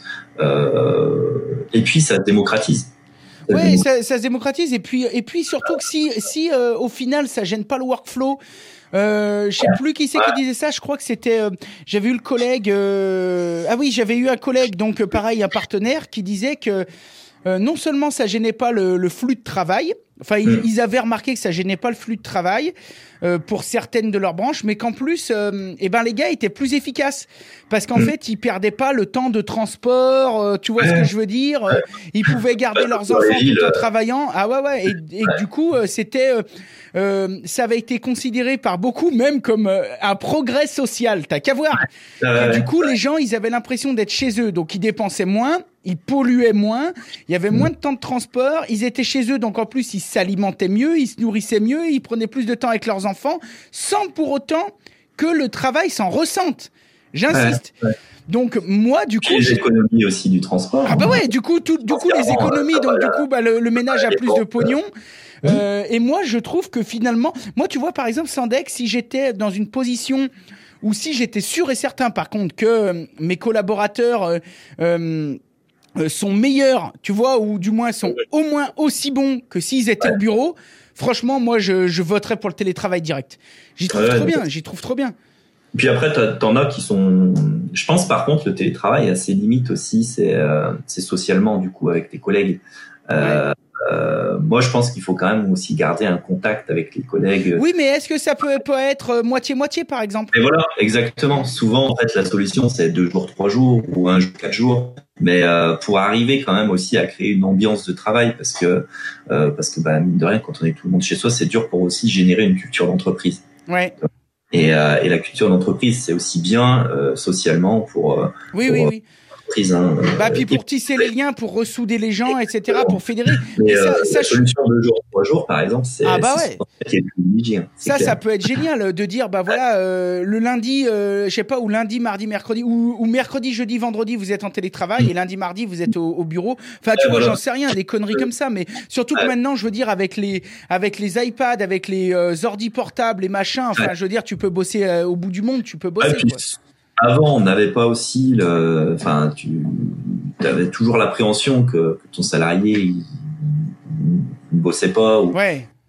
B: Euh, et puis ça démocratise.
A: Ouais, ça, ça se démocratise et puis et puis surtout que si si euh, au final ça gêne pas le workflow. Euh, je sais plus qui c'est qui disait ça. Je crois que c'était. Euh, j'avais eu le collègue. Euh, ah oui, j'avais eu un collègue donc pareil un partenaire qui disait que euh, non seulement ça gênait pas le, le flux de travail. Enfin, ils, ils avaient remarqué que ça gênait pas le flux de travail euh, pour certaines de leurs branches, mais qu'en plus, euh, eh ben les gars étaient plus efficaces parce qu'en mmh. fait, ils perdaient pas le temps de transport. Euh, tu vois ouais. ce que je veux dire euh, Ils pouvaient garder bah, leurs enfants tout en travaillant. Ah ouais, ouais. Et, et ouais. du coup, euh, c'était, euh, euh, ça avait été considéré par beaucoup même comme euh, un progrès social. T'as qu'à voir. Euh, du coup, les gens, ils avaient l'impression d'être chez eux, donc ils dépensaient moins. Ils polluaient moins, il y avait moins de temps de transport, ils étaient chez eux, donc en plus ils s'alimentaient mieux, ils se nourrissaient mieux, ils prenaient plus de temps avec leurs enfants, sans pour autant que le travail s'en ressente. J'insiste. Ouais, ouais. Donc moi du coup
B: les économies aussi du transport.
A: Ah bah ouais, du coup tout, du coup les économies, donc du coup bah le, le ménage a plus de pognon. Euh, et moi je trouve que finalement, moi tu vois par exemple Sandex, si j'étais dans une position ou si j'étais sûr et certain par contre que euh, mes collaborateurs euh, euh, sont meilleurs, tu vois, ou du moins sont au moins aussi bons que s'ils étaient ouais. au bureau, franchement, moi, je, je voterais pour le télétravail direct. J'y trouve ouais, trop bien, j'y trouve trop bien.
B: Puis après, t'en as qui sont... Je pense, par contre, le télétravail a ses limites aussi, c'est, euh, c'est socialement, du coup, avec tes collègues. Euh, ouais. Euh, moi, je pense qu'il faut quand même aussi garder un contact avec les collègues.
A: Oui, mais est-ce que ça peut, peut être moitié-moitié, par exemple ?
B: Et voilà, exactement. Souvent, en fait, la solution, c'est deux jours, trois jours ou un jour, quatre jours. Mais euh, pour arriver quand même aussi à créer une ambiance de travail, parce que euh, parce que bah, mine de rien, quand on est tout le monde chez soi, c'est dur pour aussi générer une culture d'entreprise.
A: Ouais.
B: Et, euh, et la culture d'entreprise, c'est aussi bien euh, socialement pour. Euh,
A: oui,
B: pour,
A: oui, oui.
B: Hein,
A: bah puis pour tisser les liens, pour ressouder les gens, et cetera, pour fédérer.
B: Mais,
A: mais ça,
B: euh,
A: ça,
B: la solution de deux jours, trois jours, par exemple, c'est
A: ah bah ouais.
B: qui est privilégié. Hein,
A: ça,
B: clair.
A: Ça peut être génial de dire bah voilà euh, le lundi, euh, je sais pas, ou lundi, mardi, mercredi, ou, ou mercredi, jeudi, vendredi, vous êtes en télétravail, mmh. et lundi, mardi, vous êtes au, au bureau. Enfin, tu ouais, vois, voilà. j'en sais rien, des conneries comme ça, mais surtout ouais. que maintenant, je veux dire, avec les avec les iPads, avec les euh, ordi portables, les machins. Enfin, ouais. je veux dire, tu peux bosser euh, au bout du monde, tu peux bosser. Ouais, quoi.
B: Avant, on n'avait pas aussi le, enfin, tu avais toujours l'appréhension que, que ton salarié il, il ne bossait pas ou
A: ouais.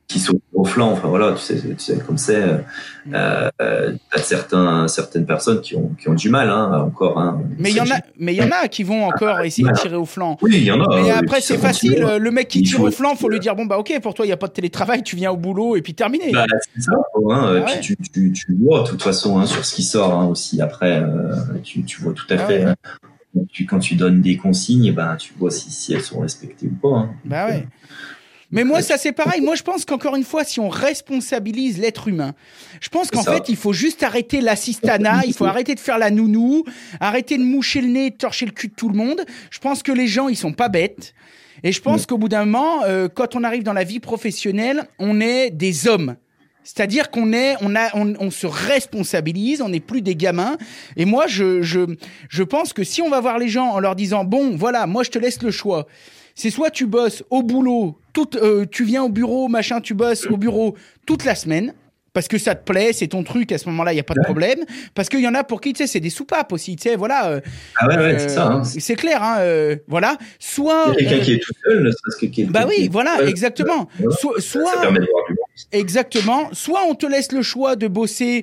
B: qui sont au flanc. Enfin voilà, tu sais, tu sais comme c'est. Euh, euh, t'as certains, certaines personnes qui ont, qui ont du mal, hein, encore. Hein,
A: mais il y en a, mais il y en a qui vont encore essayer de tirer au flanc.
B: Oui, il y en a.
A: Mais après, c'est facile. Le mec qui tire
B: faut...
A: au flanc, faut lui dire bon bah ok, pour toi, il y a pas de télétravail, tu viens au boulot et puis terminé.
B: Bah, c'est ça. Hein, ah, puis ouais. tu, tu, tu vois de toute façon hein, sur ce qui sort hein, aussi. Après, euh, tu, tu vois tout à fait. Ah, ouais. hein, tu, quand tu donnes des consignes, ben tu vois si, si elles sont respectées ou pas. Hein.
A: Bah ouais. Mais moi, ça c'est pareil. Moi, je pense qu'encore une fois, si on responsabilise l'être humain, je pense qu'en fait, il faut juste arrêter l'assistanat, il faut arrêter de faire la nounou, arrêter de moucher le nez et de torcher le cul de tout le monde. Je pense que les gens, ils sont pas bêtes. Et je pense qu'au bout d'un moment, euh, quand on arrive dans la vie professionnelle, on est des hommes. C'est-à-dire qu'on est, on a, on, on se responsabilise, on n'est plus des gamins. Et moi, je, je, je pense que si on va voir les gens en leur disant, bon, voilà, moi, je te laisse le choix. C'est soit tu bosses au boulot, toute, euh, tu viens au bureau, machin, tu bosses au bureau toute la semaine, parce que ça te plaît, c'est ton truc, à ce moment-là, il n'y a pas de problème. Parce qu'il y en a pour qui, tu sais, c'est des soupapes aussi, tu sais, voilà. Euh,
B: ah ouais, ouais,
A: euh,
B: c'est ça. Hein.
A: C'est clair, hein, euh, voilà. Soit...
B: Il y a quelqu'un
A: euh,
B: qui est tout seul, ne serait-ce que quelqu'un
A: Bah oui,
B: qui est
A: voilà,
B: seul,
A: exactement.
B: Voilà.
A: So, soit...
B: Ça permet de voir du monde.
A: Exactement. Soit on te laisse le choix de bosser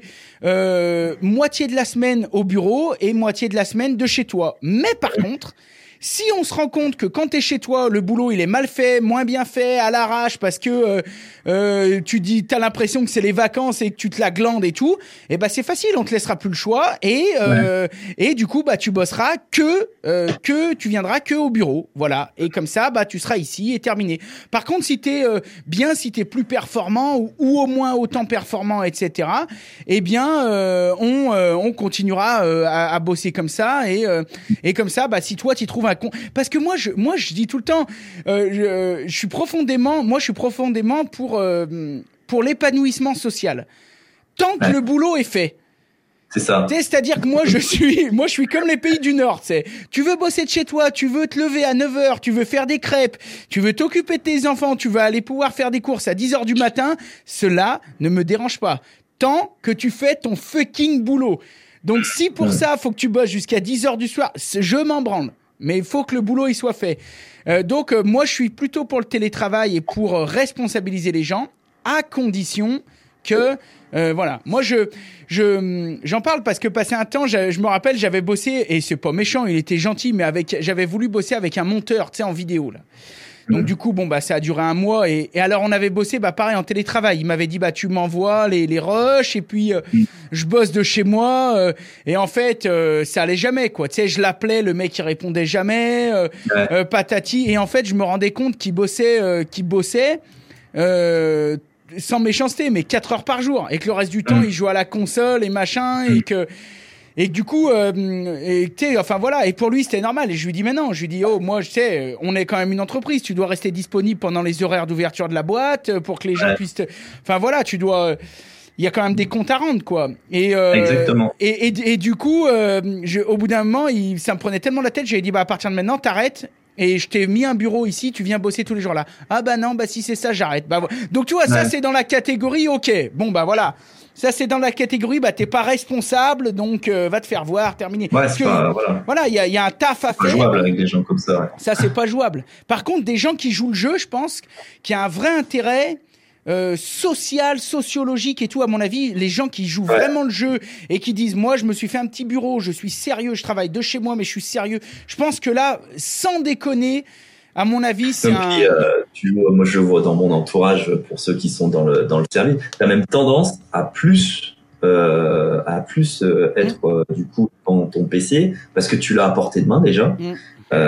A: euh, moitié de la semaine au bureau et moitié de la semaine de chez toi. Mais par contre... Si on se rend compte que quand t'es chez toi, le boulot il est mal fait, moins bien fait, à l'arrache, parce que euh, euh, tu dis, t'as l'impression que c'est les vacances et que tu te la glandes et tout, et ben c'est facile, on te laissera plus le choix et euh, ouais. et du coup bah tu bosseras que euh, que tu viendras que au bureau, voilà. Et comme ça bah tu seras ici et terminé. Par contre si t'es euh, bien, si t'es plus performant ou, ou au moins autant performant, et cetera. Eh bien euh, on euh, on continuera euh, à, à bosser comme ça et euh, et comme ça bah si toi t'y trouves un con... parce que moi je moi je dis tout le temps euh, je, je suis profondément moi je suis profondément pour euh, pour l'épanouissement social tant que ouais. le boulot est fait.
B: C'est ça.
A: Tu sais, c'est-à-dire que moi je suis moi je suis comme les pays du Nord, tu sais. Tu veux bosser de chez toi, tu veux te lever à neuf heures, tu veux faire des crêpes, tu veux t'occuper de tes enfants, tu veux aller pouvoir faire des courses à dix heures du matin, cela ne me dérange pas tant que tu fais ton fucking boulot. Donc si pour ouais. ça faut que tu bosses jusqu'à dix heures du soir, je m'en branle. Mais il faut que le boulot il soit fait. Euh, donc euh, moi je suis plutôt pour le télétravail et pour euh, responsabiliser les gens, à condition que euh, voilà. Moi je je j'en parle parce que passé un temps, je, je me rappelle, j'avais bossé et c'est pas méchant, il était gentil, mais avec j'avais voulu bosser avec un monteur, tu sais, en vidéo là. Donc mmh. du coup bon bah ça a duré un mois et, et alors on avait bossé bah pareil en télétravail. Il m'avait dit bah tu m'envoies les les rushs et puis euh, mmh. je bosse de chez moi euh, et en fait euh, ça allait jamais quoi. Tu sais je l'appelais, le mec il répondait jamais, euh, ouais. euh, patati et en fait je me rendais compte qu'il bossait euh, qu'il bossait euh, sans méchanceté mais quatre heures par jour et que le reste du temps mmh. il jouait à la console et machin mmh. et que Et du coup, euh, et tu sais, enfin voilà, et pour lui c'était normal. Et je lui dis mais non, je lui dis oh moi je sais, on est quand même une entreprise, tu dois rester disponible pendant les horaires d'ouverture de la boîte pour que les gens ouais. puissent. Te... Enfin voilà, tu dois. Il y a quand même des comptes à rendre quoi. Et euh,
B: exactement.
A: Et, et, et du coup, euh, je, au bout d'un moment, il, ça me prenait tellement la tête, j'ai dit bah à partir de maintenant t'arrêtes. Et je t'ai mis un bureau ici, tu viens bosser tous les jours là. Ah bah non, bah si c'est ça, j'arrête. Bah donc tu vois, ouais. ça c'est dans la catégorie ok. Bon bah voilà. Ça, c'est dans la catégorie, bah, t'es pas responsable, donc euh, va te faire voir, terminé.
B: Ouais, c'est pas, voilà.
A: Voilà, il y a, y a un taf à
B: c'est pas
A: faire.
B: jouable avec des gens comme ça, ouais.
A: Ça, c'est pas jouable. Par contre, des gens qui jouent le jeu, je pense qu'il y a un vrai intérêt euh, social, sociologique et tout, à mon avis. Les gens qui jouent ouais. vraiment le jeu et qui disent, moi, je me suis fait un petit bureau, je suis sérieux, je travaille de chez moi, mais je suis sérieux. Je pense que là, sans déconner... À mon avis, c'est
B: Donc,
A: un...
B: puis, euh, tu vois, moi, je vois dans mon entourage, pour ceux qui sont dans le, dans le service, t'as même tendance à plus, euh, à plus euh, être, mmh. euh, du coup, dans ton P C, parce que tu l'as à portée de main, déjà. Mmh.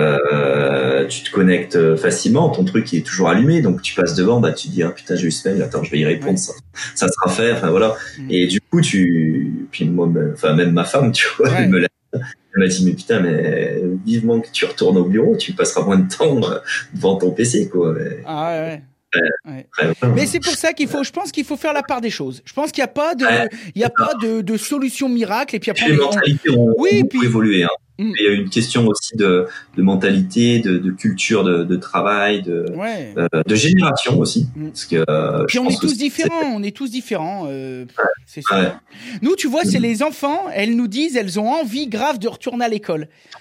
B: Euh, tu te connectes facilement, ton truc il est toujours allumé, donc tu passes devant, bah, tu te dis, ah, putain, j'ai eu ce mail, attends, je vais y répondre, ouais. ça, ça sera fait, enfin, voilà. Mmh. Et du coup, tu, puis moi, enfin, même ma femme, tu vois, ouais. elle me l'a Elle m'a dit, mais putain, mais vivement que tu retournes au bureau, tu passeras moins de temps devant ton P C, quoi. Mais...
A: Ah ouais, ouais. Ouais. Ouais. Mais c'est pour ça qu'il faut, je pense qu'il faut faire la part des choses. Je pense qu'il n'y a pas de, ouais, il y a pas de, de solution miracle. Et puis après,
B: les mentalités ont,
A: oui,
B: ont
A: puis...
B: évolué. Hein. Mm. Il y a une question aussi de, de mentalité, de, de culture, de, de travail, de,
A: ouais.
B: euh, de génération aussi.
A: Mm.
B: Parce que, euh,
A: puis on est tous différents. On est tous différents. Euh,
B: ouais.
A: C'est sûr. Ouais. Nous, tu vois, mm. c'est les enfants. Elles nous disent, elles ont envie grave de retourner à l'école.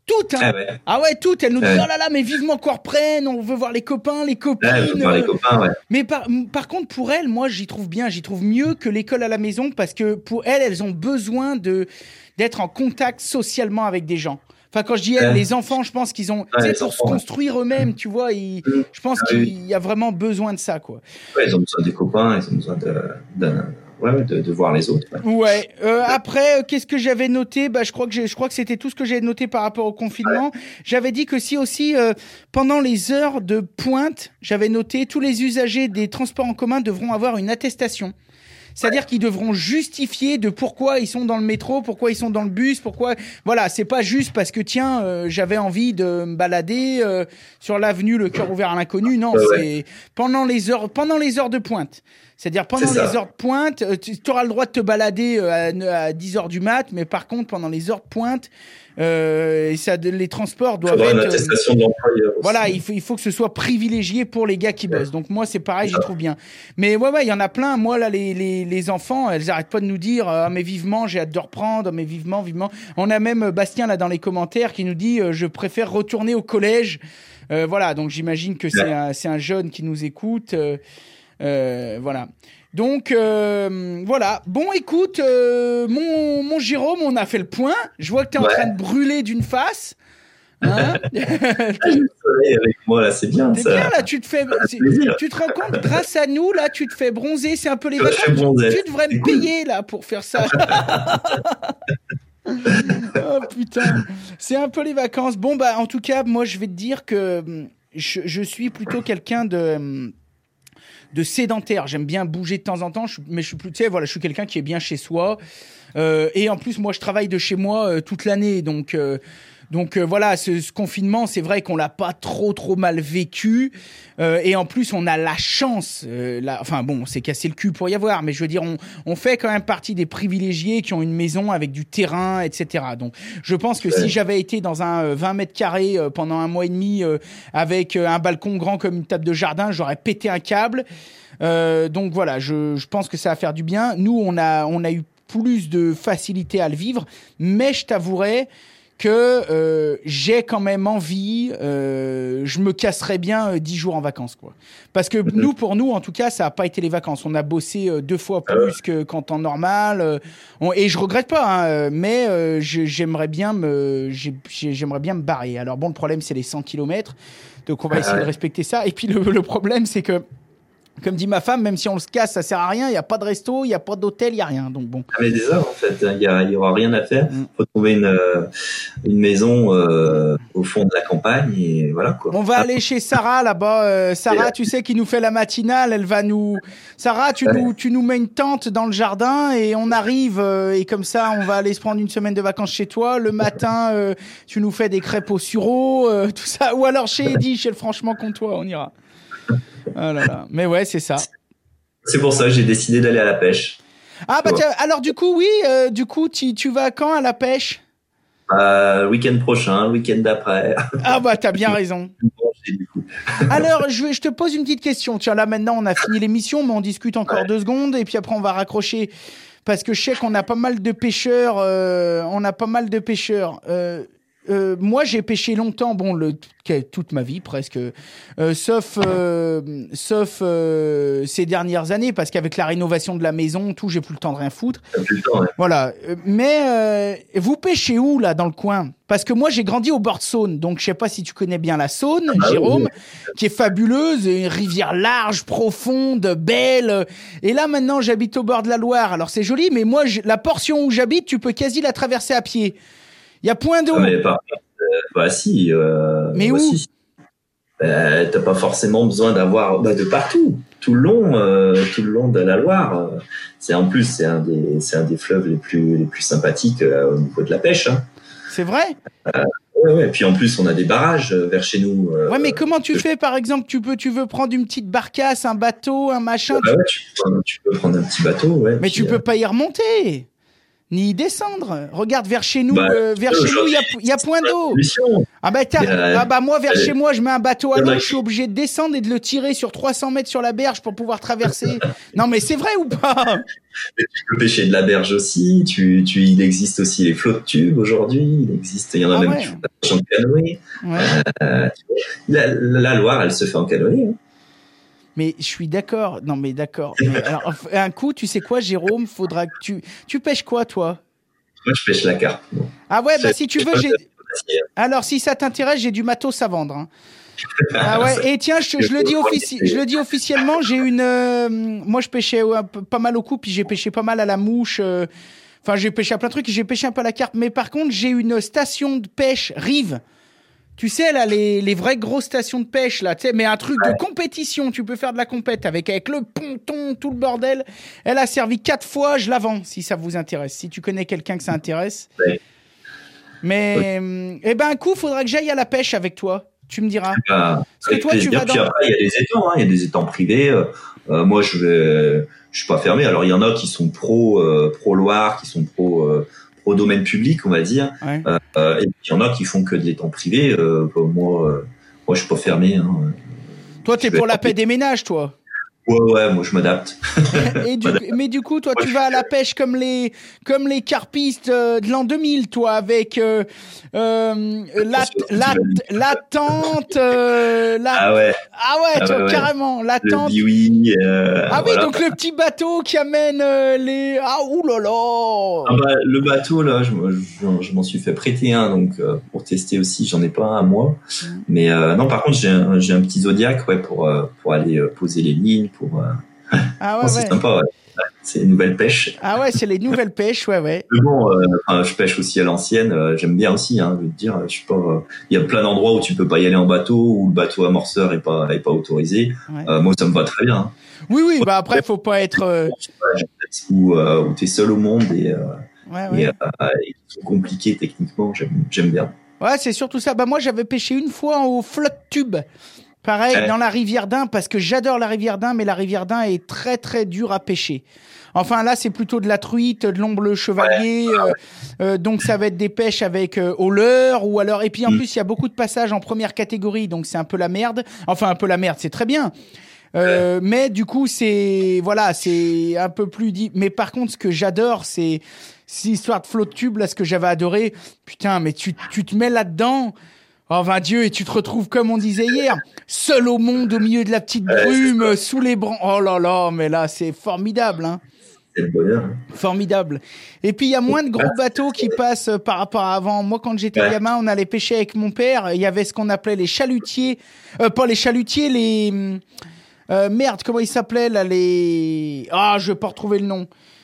A: Toutes, hein.
B: Ah ouais.
A: Ah ouais, toutes. Elle nous dit,
B: Ouais.
A: oh là là, mais vivement qu'on reprenne, on veut voir les copains, les copines.
B: Ouais, je veux voir les copains, ouais.
A: Mais par, par contre, pour elles, moi, j'y trouve bien, j'y trouve mieux que l'école à la maison parce que pour elles, elles ont besoin de, d'être en contact socialement avec des gens. Enfin, quand je dis elles,
B: Ouais.
A: les enfants, je pense qu'ils ont, tu sais,
B: les
A: pour
B: enfants,
A: se construire eux-mêmes, tu vois, ils,
B: Mmh.
A: je pense
B: Ah
A: qu'il
B: oui.
A: y a vraiment besoin de ça, quoi.
B: Ouais, ils ont besoin des copains, ils ont besoin de, de, ouais, ouais, de, de voir les autres. Ouais.
A: Ouais. Euh, après, euh, qu'est-ce que j'avais noté? Bah, je crois que j'ai, je crois que c'était tout ce que j'avais noté par rapport au confinement. J'avais dit que si aussi, euh, pendant les heures de pointe, j'avais noté tous les usagers des transports en commun devront avoir une attestation. C'est-à-dire qu'ils devront justifier de pourquoi ils sont dans le métro, pourquoi ils sont dans le bus, pourquoi. Voilà, c'est pas juste parce que tiens, euh, j'avais envie de me balader euh, sur l'avenue, le cœur ouvert à l'inconnu. Non,
B: Ouais,
A: c'est
B: ouais.
A: pendant les heures, pendant les heures de pointe. C'est-à-dire pendant
B: C'est ça.
A: les heures de pointe, euh, tu auras le droit de te balader euh, à, à dix heures du mat, mais par contre pendant les heures de pointe, euh, et ça, les transports
B: Il
A: doivent
B: faudra une
A: être. euh,
B: attestation de l'employeur. aussi.
A: Voilà, il faut, il faut que ce soit privilégié pour les gars qui bossent. Donc moi, c'est pareil, j'y trouve bien. Mais ouais, ouais, il y en a plein. Moi, là, les, les, les enfants, elles arrêtent pas de nous dire ah, mais vivement, j'ai hâte de reprendre, mais vivement, vivement. On a même Bastien, là, dans les commentaires, qui nous dit euh, je préfère retourner au collège. Euh, voilà, donc j'imagine que c'est
B: Ouais.
A: un, c'est un jeune qui nous écoute. Euh, euh, voilà. Donc euh, voilà. Bon, écoute, euh, mon, mon Jérôme, on a fait le point. Je vois que tu es en
B: Ouais.
A: train de brûler d'une face. Hein
B: Ah, j'ai le soleil avec moi, là, c'est bien.
A: T'es
B: ça.
A: bien là, tu te fais, c'est-
B: plaisir.
A: tu te rends compte, grâce à nous là, tu te fais bronzer, c'est un peu les
B: Ouais, je
A: vacances.
B: fais bronzer.
A: Tu devrais me
B: C'est cool.
A: payer là pour faire ça. Oh putain, c'est un peu les vacances. Bon bah en tout cas, moi je vais te dire que hum, je, je suis plutôt quelqu'un de hum, de sédentaire. J'aime bien bouger de temps en temps, je, mais je suis plus, tu sais, voilà, je suis quelqu'un qui est bien chez soi. Euh, et en plus, moi, je travaille de chez moi euh, toute l'année, donc. Euh, Donc euh, voilà, ce, ce confinement, c'est vrai qu'on l'a pas trop trop mal vécu, euh, et en plus on a la chance, euh, la, enfin bon, on s'est cassé le cul pour y avoir, mais je veux dire, on, on fait quand même partie des privilégiés qui ont une maison avec du terrain, et cetera. Donc je pense que
B: Ouais.
A: si j'avais été dans un euh, vingt mètres carrés euh, pendant un mois et demi euh, avec euh, un balcon grand comme une table de jardin, j'aurais pété un câble. Euh, donc voilà, je, je pense que ça va faire du bien. Nous, on a on a eu plus de facilité à le vivre, mais je t'avouerai que euh, j'ai quand même envie, euh, je me casserais bien euh, dix jours en vacances, quoi. Parce que nous, pour nous, en tout cas, ça n'a pas été les vacances. On a bossé euh, deux fois plus que qu'en temps normal. Euh, on, et je regrette pas, hein, euh, mais euh, je- j'aimerais bien me, j'ai- j'ai- j'aimerais bien me barrer. Alors bon, le problème, c'est les cent kilomètres. Donc on va
B: Ah
A: essayer
B: ouais.
A: de respecter ça. Et puis le, le problème, c'est que, comme dit ma femme, même si on se casse, ça sert à rien. Il n'y a pas de resto, il n'y a pas d'hôtel, il n'y a rien. Donc bon.
B: Mais des heures, en fait, il y, a- il y aura rien à faire.
A: Mm.
B: Faut trouver une, euh, une maison euh, au fond de la campagne et voilà quoi.
A: On va aller chez Sarah là-bas. Euh, Sarah, tu sais, qui nous fait la matinale. Elle va nous. Sarah, tu
B: Ouais.
A: nous, tu nous mets une tente dans le jardin et on arrive. euh, et comme ça, on va aller se prendre une semaine de vacances chez toi. Le matin, euh, tu nous fais des crêpes au sureau, euh, tout ça. Ou alors chez Eddy, chez le Franchement Comtois, on ira. Ah là là. Mais ouais, c'est ça.
B: C'est pour ça que j'ai décidé d'aller à la pêche.
A: Ah bah
B: Ouais.
A: tiens, alors du coup, oui, euh, du coup, tu, tu vas quand à la pêche?
B: Euh, le week-end prochain, le week-end d'après.
A: Ah bah t'as bien raison.
B: Du coup.
A: Alors, je, vais- je te pose une petite question. Tiens, là, maintenant, on a fini l'émission, mais on discute encore
B: Ouais.
A: deux secondes, et puis après, on va raccrocher. Parce que je sais qu'on a pas mal de pêcheurs. euh, on a pas mal de pêcheurs. Euh, euh, moi, j'ai pêché longtemps, bon, le, que- toute ma vie presque, euh, sauf, euh, sauf euh, ces dernières années, parce qu'avec la rénovation de la maison, tout, j'ai plus le temps de rien foutre.
B: T'as plus le temps, ouais.
A: Voilà. Euh, Mais euh, vous pêchez où, là, dans le coin? Parce que moi, j'ai grandi au bord de Saône, donc je sais pas si tu connais bien la Saône,
B: Ah,
A: Jérôme,
B: oui.
A: qui est fabuleuse, une rivière large, profonde, belle. Et là, maintenant, j'habite au bord de la Loire. Alors, c'est joli, mais moi, je- la portion où j'habite, tu peux quasi la traverser à pied. Il y a point d'eau.
B: Ah, mais par contre, euh, bah si. Euh,
A: Mais
B: bah,
A: où
B: si, si. Bah, t'as pas forcément besoin d'avoir bah, de partout, tout le long, euh, tout le long de la Loire. Euh, C'est en plus, c'est un des, c'est un des fleuves les plus, les plus sympathiques euh, au niveau de la pêche. Hein.
A: C'est vrai?
B: Ouais, ouais. Puis en plus, on a des barrages euh, vers chez nous. Euh,
A: Ouais, mais comment tu fais, par exemple? Tu peux, tu veux prendre une petite barcasse, un bateau, un machin,
B: bah ouais, tu, peux, tu peux prendre un petit bateau, ouais.
A: mais
B: puis,
A: tu peux pas y remonter. ni y descendre. Regarde vers chez nous,
B: Bah,
A: euh, vers chez nous, il y a, il y a point d'eau. Ah bah, t'as, euh, ah bah moi vers euh, chez moi, je mets un bateau à l'eau, je suis obligé de descendre et de le tirer sur trois cents mètres sur la berge pour pouvoir traverser. Non mais c'est vrai ou pas?
B: Mais tu peux pêcher de la berge aussi. Tu, tu, il existe aussi les flottes tubes aujourd'hui. Il existe, il y en a ah même ouais. qui font la pêche en canoë. Ouais. Euh, la, la Loire, elle se fait en canoë. Hein.
A: Mais je suis d'accord. Non, mais d'accord. Mais alors, un coup, tu sais quoi, Jérôme, faudra que tu. Tu pêches quoi, toi?
B: Moi, je pêche la carpe. Bon.
A: Ah ouais, bah si tu veux, j'ai. Alors, si ça t'intéresse, j'ai du matos à vendre. Hein. Ah ouais. Et tiens, je, je le dis offici... je le dis officiellement, j'ai une. Euh... Moi, je pêchais un peu, pas mal au coup, puis j'ai pêché pas mal à la mouche. Euh... Enfin, j'ai pêché à plein de trucs. J'ai pêché un peu à la carpe. Mais par contre, j'ai une station de pêche rive. Tu sais, là, les, les vraies grosses stations de pêche, là, tu sais, mais un truc ouais. de compétition, tu peux faire de la compète avec, avec le ponton, tout le bordel. Elle a servi quatre fois, je la vends, si ça vous intéresse, si tu connais quelqu'un que ça intéresse. Ouais. Mais, ouais. eh ben, un coup, faudra que j'aille à la pêche avec toi, tu me diras.
B: Bah, Parce que toi, tu vas dans... Puis après, il y a des étangs, hein, il y a des étangs privés. Euh, moi, je vais, je suis pas fermé. Alors, il y en a qui sont pro, euh, pro Loire, qui sont pro, euh, au domaine public, on va dire. Ouais. Euh, et puis il y en a qui font que des temps privés. Euh, moi, euh, moi, je suis pas fermé. Hein.
A: Toi, t'es pour la paix des ménages, toi.
B: Ouais, ouais, moi je m'adapte.
A: Et du, mais du coup, toi, tu vas à la pêche comme les, comme les carpistes de l'an deux mille, toi, avec euh, euh, la, la, la tente, euh, la...
B: Ah ouais.
A: Ah ouais, toi, ah ouais, carrément, la tente.
B: Oui, euh,
A: ah oui, voilà. Donc le petit bateau qui amène euh, les. Ah oulala.
B: Ah bah, le bateau là, je, je, je m'en suis fait prêter un, donc euh, pour tester aussi, j'en ai pas un à moi. Mmh. Mais euh, non, par contre, j'ai un, j'ai un petit Zodiac, ouais, pour euh, pour aller euh, poser les lignes. Pour, euh...
A: ah ouais,
B: non, c'est
A: ouais.
B: sympa, ouais. C'est les nouvelles pêches.
A: Ah ouais, c'est les nouvelles pêches, ouais, ouais.
B: Mais bon, euh, enfin, je pêche aussi à l'ancienne, euh, j'aime bien aussi, hein, je veux te dire, je suis pas, il euh, y a plein d'endroits où tu peux pas y aller en bateau, où le bateau amorceur est pas, est pas autorisé. Ouais. Euh, moi, ça me va très bien. Hein.
A: Oui, oui, bah après, faut pas être. Euh...
B: Où, euh, où t'es seul au monde et, euh,
A: ouais, ouais.
B: et, euh, et qui sont compliqués techniquement, j'aime, j'aime bien.
A: Ouais, c'est surtout ça. Bah moi, j'avais pêché une fois au flotte tube. Pareil, ouais. Dans la rivière d'Ain, parce que j'adore la rivière d'Ain, mais la rivière d'Ain est très, très dure à pêcher. Enfin, là, c'est plutôt de la truite, de l'omble chevalier, ouais. euh, euh, donc ça va être des pêches avec euh, au leurre, ou alors... Et puis, en mm. plus, il y a beaucoup de passages en première catégorie, donc c'est un peu la merde. Enfin, un peu la merde, c'est très bien. Euh, ouais. Mais du coup, c'est... Voilà, c'est un peu plus... Dit... Mais par contre, ce que j'adore, c'est... C'est l'histoire de flotte tube, là, ce que j'avais adoré. Putain, mais tu, tu te mets là-dedans... Oh, ben Dieu, et tu te retrouves, comme on disait hier, seul au monde, au milieu de la petite brume, ouais, sous les branches. Oh là là, mais là, c'est formidable, hein.
B: C'est le bonheur.
A: Formidable. Et puis, il y a moins de gros bateaux qui passent par rapport à avant. Moi, quand j'étais ouais. gamin, on allait pêcher avec mon père. Il y avait ce qu'on appelait les chalutiers. Euh, pas les chalutiers, les... Euh, merde, comment ils s'appelaient, là, les... Ah, je vais pas retrouver le nom.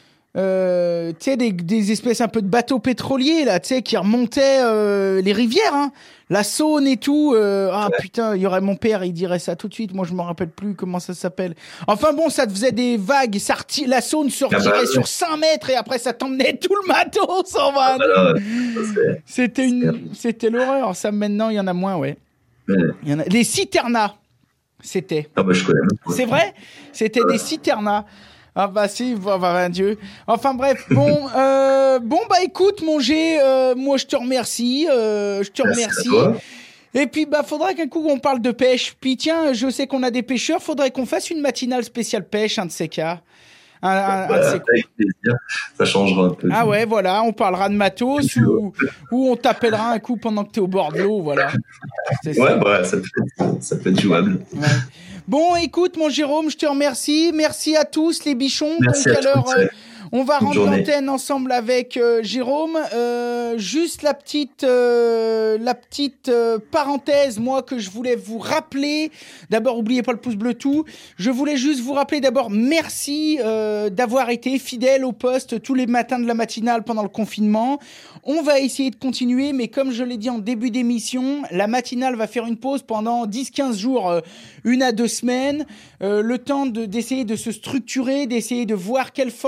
A: Euh, tu sais, des, des espèces un peu de bateaux pétroliers, là, tu sais, qui remontaient euh, les rivières, hein. La Saône et tout. Euh, ah ouais. Putain, il y aurait mon père, il dirait ça tout de suite. Moi, je me rappelle plus comment ça s'appelle. Enfin bon, ça te faisait des vagues. Ça reti- la Saône se retirait ah bah, sur cinq mètres et après, ça t'emmenait tout le matos en va.
B: Ah bah, ouais.
A: C'était une, c'était l'horreur. Ça, maintenant, il y en a moins, ouais. ouais. Il y en a... Les citernas, c'était.
B: Ah bah, je connais.
A: C'est vrai? C'était ouais. des citernas. Ah bah si, bah, bah, Dieu. Enfin bref, bon, euh, bon bah écoute mon G, euh, moi je te remercie, euh, je te
B: Merci
A: remercie. Et puis bah faudrait qu'un coup on parle de pêche. Puis tiens, je sais qu'on a des pêcheurs, faudrait qu'on fasse une matinale spéciale pêche, un de ces cas. Un, un,
B: bah,
A: un de ces
B: avec plaisir, ça changera un peu.
A: Ah ouais, voilà, on parlera de matos ou, ou on t'appellera un coup pendant que t'es au bord de l'eau, voilà.
B: C'est ouais, ça. Bah ça peut être, ça peut être jouable.
A: Ouais. Bon, écoute, mon Jérôme, je te remercie. Merci à tous, les bichons.
B: Merci
A: Donc,
B: à
A: alors,
B: tous,
A: euh, on va
B: Bonne
A: rendre
B: journée.
A: l'antenne ensemble avec euh, Jérôme. Euh, juste la petite, euh, la petite euh, parenthèse, moi, que je voulais vous rappeler. D'abord, oubliez pas le pouce bleu tout. Je voulais juste vous rappeler d'abord, merci euh, d'avoir été fidèle au poste tous les matins de la matinale pendant le confinement. On va essayer de continuer, mais comme je l'ai dit en début d'émission, la matinale va faire une pause pendant dix à quinze jours, euh, une à deux semaines, euh, le temps de, d'essayer de se structurer, d'essayer de voir quel format on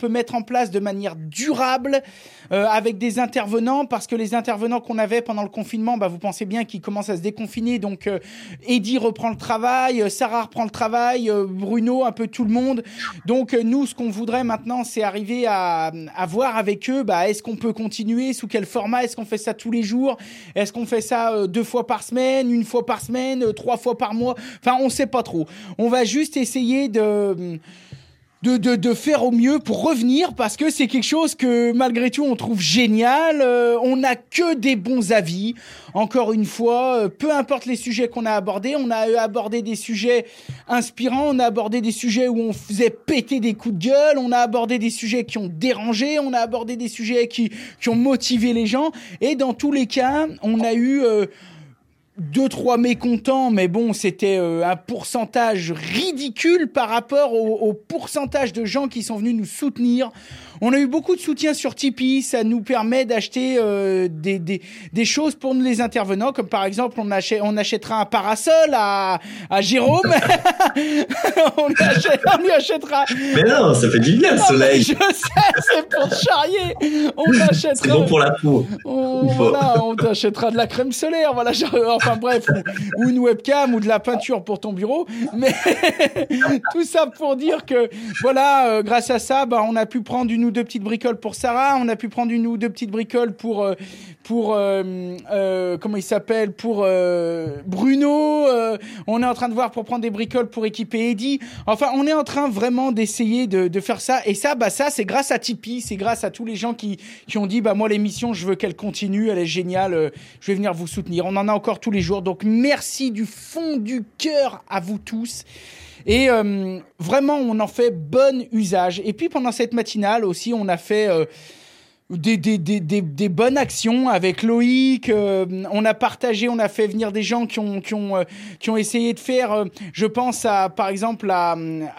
A: peut mettre en place de manière durable euh, avec des intervenants, parce que les intervenants qu'on avait pendant le confinement, bah, vous pensez bien qu'ils commencent à se déconfiner. Donc, euh, Eddy reprend le travail, euh, Sarah reprend le travail, euh, Bruno, un peu tout le monde. Donc, euh, nous, ce qu'on voudrait maintenant, c'est arriver à, à voir avec eux, bah, est-ce qu'on peut continuer, sous quel format, est-ce qu'on fait ça tous les jours, est-ce qu'on fait ça euh, deux fois par semaine, une fois par semaine, euh, trois fois par mois. Enfin, on sait pas trop. On va juste essayer de... De, de, de faire au mieux pour revenir, parce que c'est quelque chose que malgré tout on trouve génial. Euh, on n'a que des bons avis. Encore une fois, euh, peu importe les sujets qu'on a abordés, on a abordé des sujets inspirants, on a abordé des sujets où on faisait péter des coups de gueule, on a abordé des sujets qui ont dérangé, on a abordé des sujets qui, qui ont motivé les gens. Et dans tous les cas, on a eu... Euh, deux, trois mécontents, mais bon, c'était euh, un pourcentage ridicule par rapport au, au pourcentage de gens qui sont venus nous soutenir. On a eu beaucoup de soutien sur Tipeee, ça nous permet d'acheter euh, des, des, des choses pour les intervenants, comme par exemple, on, achète, on achètera un parasol à, à Jérôme. on, achète, on lui achètera...
B: Mais non, ça fait du bien, le soleil.
A: Je sais, c'est pour te charrier. On achètera...
B: C'est bon pour la peau.
A: On, voilà, on t'achètera de la crème solaire, voilà, genre, enfin bref, ou, ou une webcam, ou de la peinture pour ton bureau. Mais tout ça pour dire que, voilà, euh, grâce à ça, bah, on a pu prendre une ou deux petites bricoles pour Sarah, on a pu prendre une ou deux petites bricoles pour, euh, pour euh, euh, comment il s'appelle, pour euh, Bruno. Euh, on est en train de voir pour prendre des bricoles pour équiper Eddy. Enfin, on est en train vraiment d'essayer de, de faire ça. Et ça, bah ça, c'est grâce à Tipeee, c'est grâce à tous les gens qui, qui ont dit, bah moi l'émission, je veux qu'elle continue, elle est géniale, euh, je vais venir vous soutenir. On en a encore tous les jours, donc merci du fond du cœur à vous tous. Et euh, vraiment, on en fait bon usage. Et puis pendant cette matinale aussi, on a fait euh, des, des, des, des, des bonnes actions avec Loïc. Euh, on a partagé, on a fait venir des gens qui ont, qui ont, euh, qui ont essayé de faire. Euh, je pense à, par exemple, à,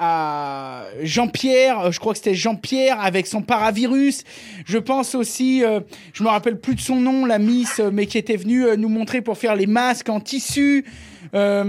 A: à Jean-Pierre. Je crois que c'était Jean-Pierre avec son paravirus. Je pense aussi, euh, je me rappelle plus de son nom, la Miss, mais qui était venue nous montrer pour faire les masques en tissu. Euh,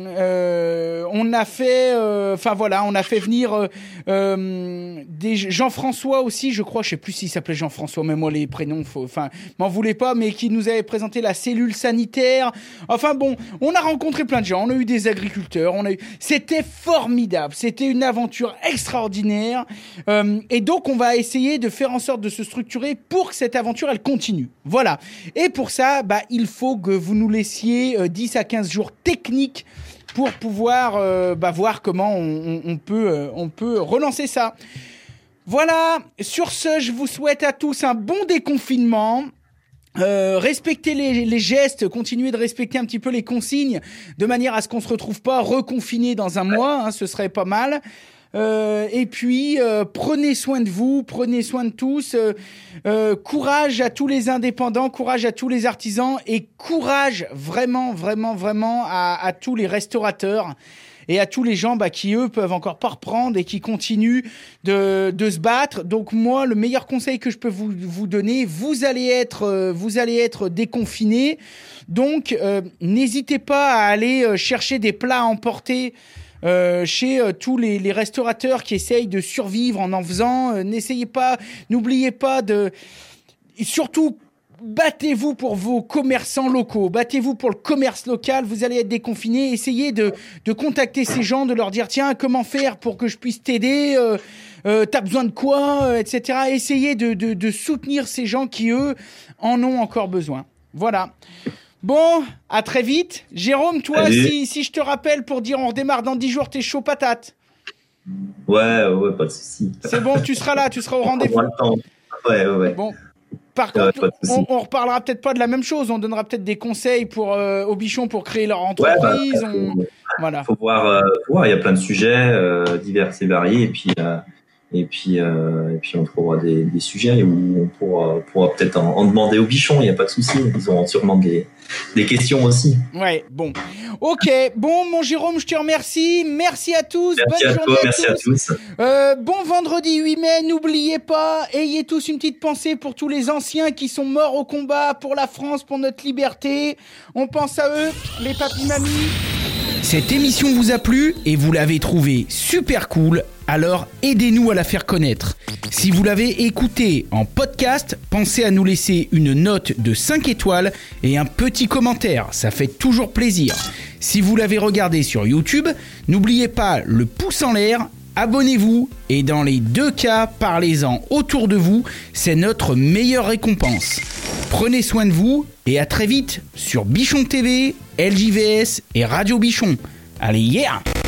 A: euh, on a fait, enfin euh, voilà, on a fait venir euh, euh, des Jean-François aussi, je crois, je sais plus s'il s'appelait Jean-François, mais moi les prénoms, enfin, m'en voulez pas, mais qui nous avait présenté la cellule sanitaire. Enfin bon, on a rencontré plein de gens, on a eu des agriculteurs, on a eu, c'était formidable, c'était une aventure extraordinaire, euh, et donc on va essayer de faire en sorte de se structurer pour que cette aventure elle continue. Voilà. Et pour ça, bah il faut que vous nous laissiez euh, dix à quinze jours technique pour pouvoir euh, bah, voir comment on, on, on, peut, euh, on peut relancer ça. Voilà, sur ce, je vous souhaite à tous un bon déconfinement. Euh, respectez les, les gestes, continuez de respecter un petit peu les consignes de manière à ce qu'on se retrouve pas reconfiné dans un mois, hein, ce serait pas mal. Euh, et puis euh, prenez soin de vous, prenez soin de tous, euh, euh, courage à tous les indépendants, courage à tous les artisans et courage vraiment vraiment vraiment à, à tous les restaurateurs et à tous les gens bah, qui eux peuvent encore pas reprendre et qui continuent de, de se battre. Donc moi le meilleur conseil que je peux vous, vous donner, vous allez être euh, vous allez être déconfinés, donc euh, n'hésitez pas à aller euh, chercher des plats à emporter Euh, chez euh, tous les, les restaurateurs qui essayent de survivre en en faisant. Euh, n'essayez pas, n'oubliez pas de... Et surtout, battez-vous pour vos commerçants locaux, battez-vous pour le commerce local, vous allez être déconfinés, essayez de, de contacter ces gens, de leur dire, tiens, comment faire pour que je puisse t'aider, euh, euh, t'as besoin de quoi, euh, et cetera. Essayez de, de, de soutenir ces gens qui, eux, en ont encore besoin. Voilà. Bon, à très vite. Jérôme, toi, si, si je te rappelle pour dire on redémarre dans dix jours, t'es chaud patate.
B: Ouais, ouais, pas de souci.
A: C'est bon, tu seras là, tu seras au rendez-vous.
B: Ouais, ouais, ouais.
A: Bon. Par ouais, contre, on, on reparlera peut-être pas de la même chose. On donnera peut-être des conseils pour euh, aux bichons pour créer leur entreprise. Ouais, bah, on... Voilà.
B: Faut voir, euh, faut voir. Il y a plein de sujets euh, divers et variés, et puis. Euh... Et puis, euh, et puis on trouvera des, des sujets où on pourra, pourra peut-être en, en demander aux bichons, il n'y a pas de souci. Ils auront sûrement des, des questions aussi.
A: Ouais, bon. Ok, bon, mon Jérôme, je te remercie. Merci à tous.
B: Merci
A: Bonne
B: à
A: journée
B: toi,
A: à
B: merci
A: tous.
B: à tous.
A: Euh, bon vendredi huit mai, n'oubliez pas, ayez tous une petite pensée pour tous les anciens qui sont morts au combat pour la France, pour notre liberté. On pense à eux, les papis-mamies. Cette émission vous a plu et vous l'avez trouvée super cool. Alors aidez-nous à la faire connaître. Si vous l'avez écoutée en podcast, pensez à nous laisser une note de cinq étoiles et un petit commentaire, ça fait toujours plaisir. Si vous l'avez regardée sur YouTube, n'oubliez pas le pouce en l'air, abonnez-vous et dans les deux cas, parlez-en autour de vous, c'est notre meilleure récompense. Prenez soin de vous et à très vite sur Bichon T V, L J V S et Radio Bichon. Allez, yeah!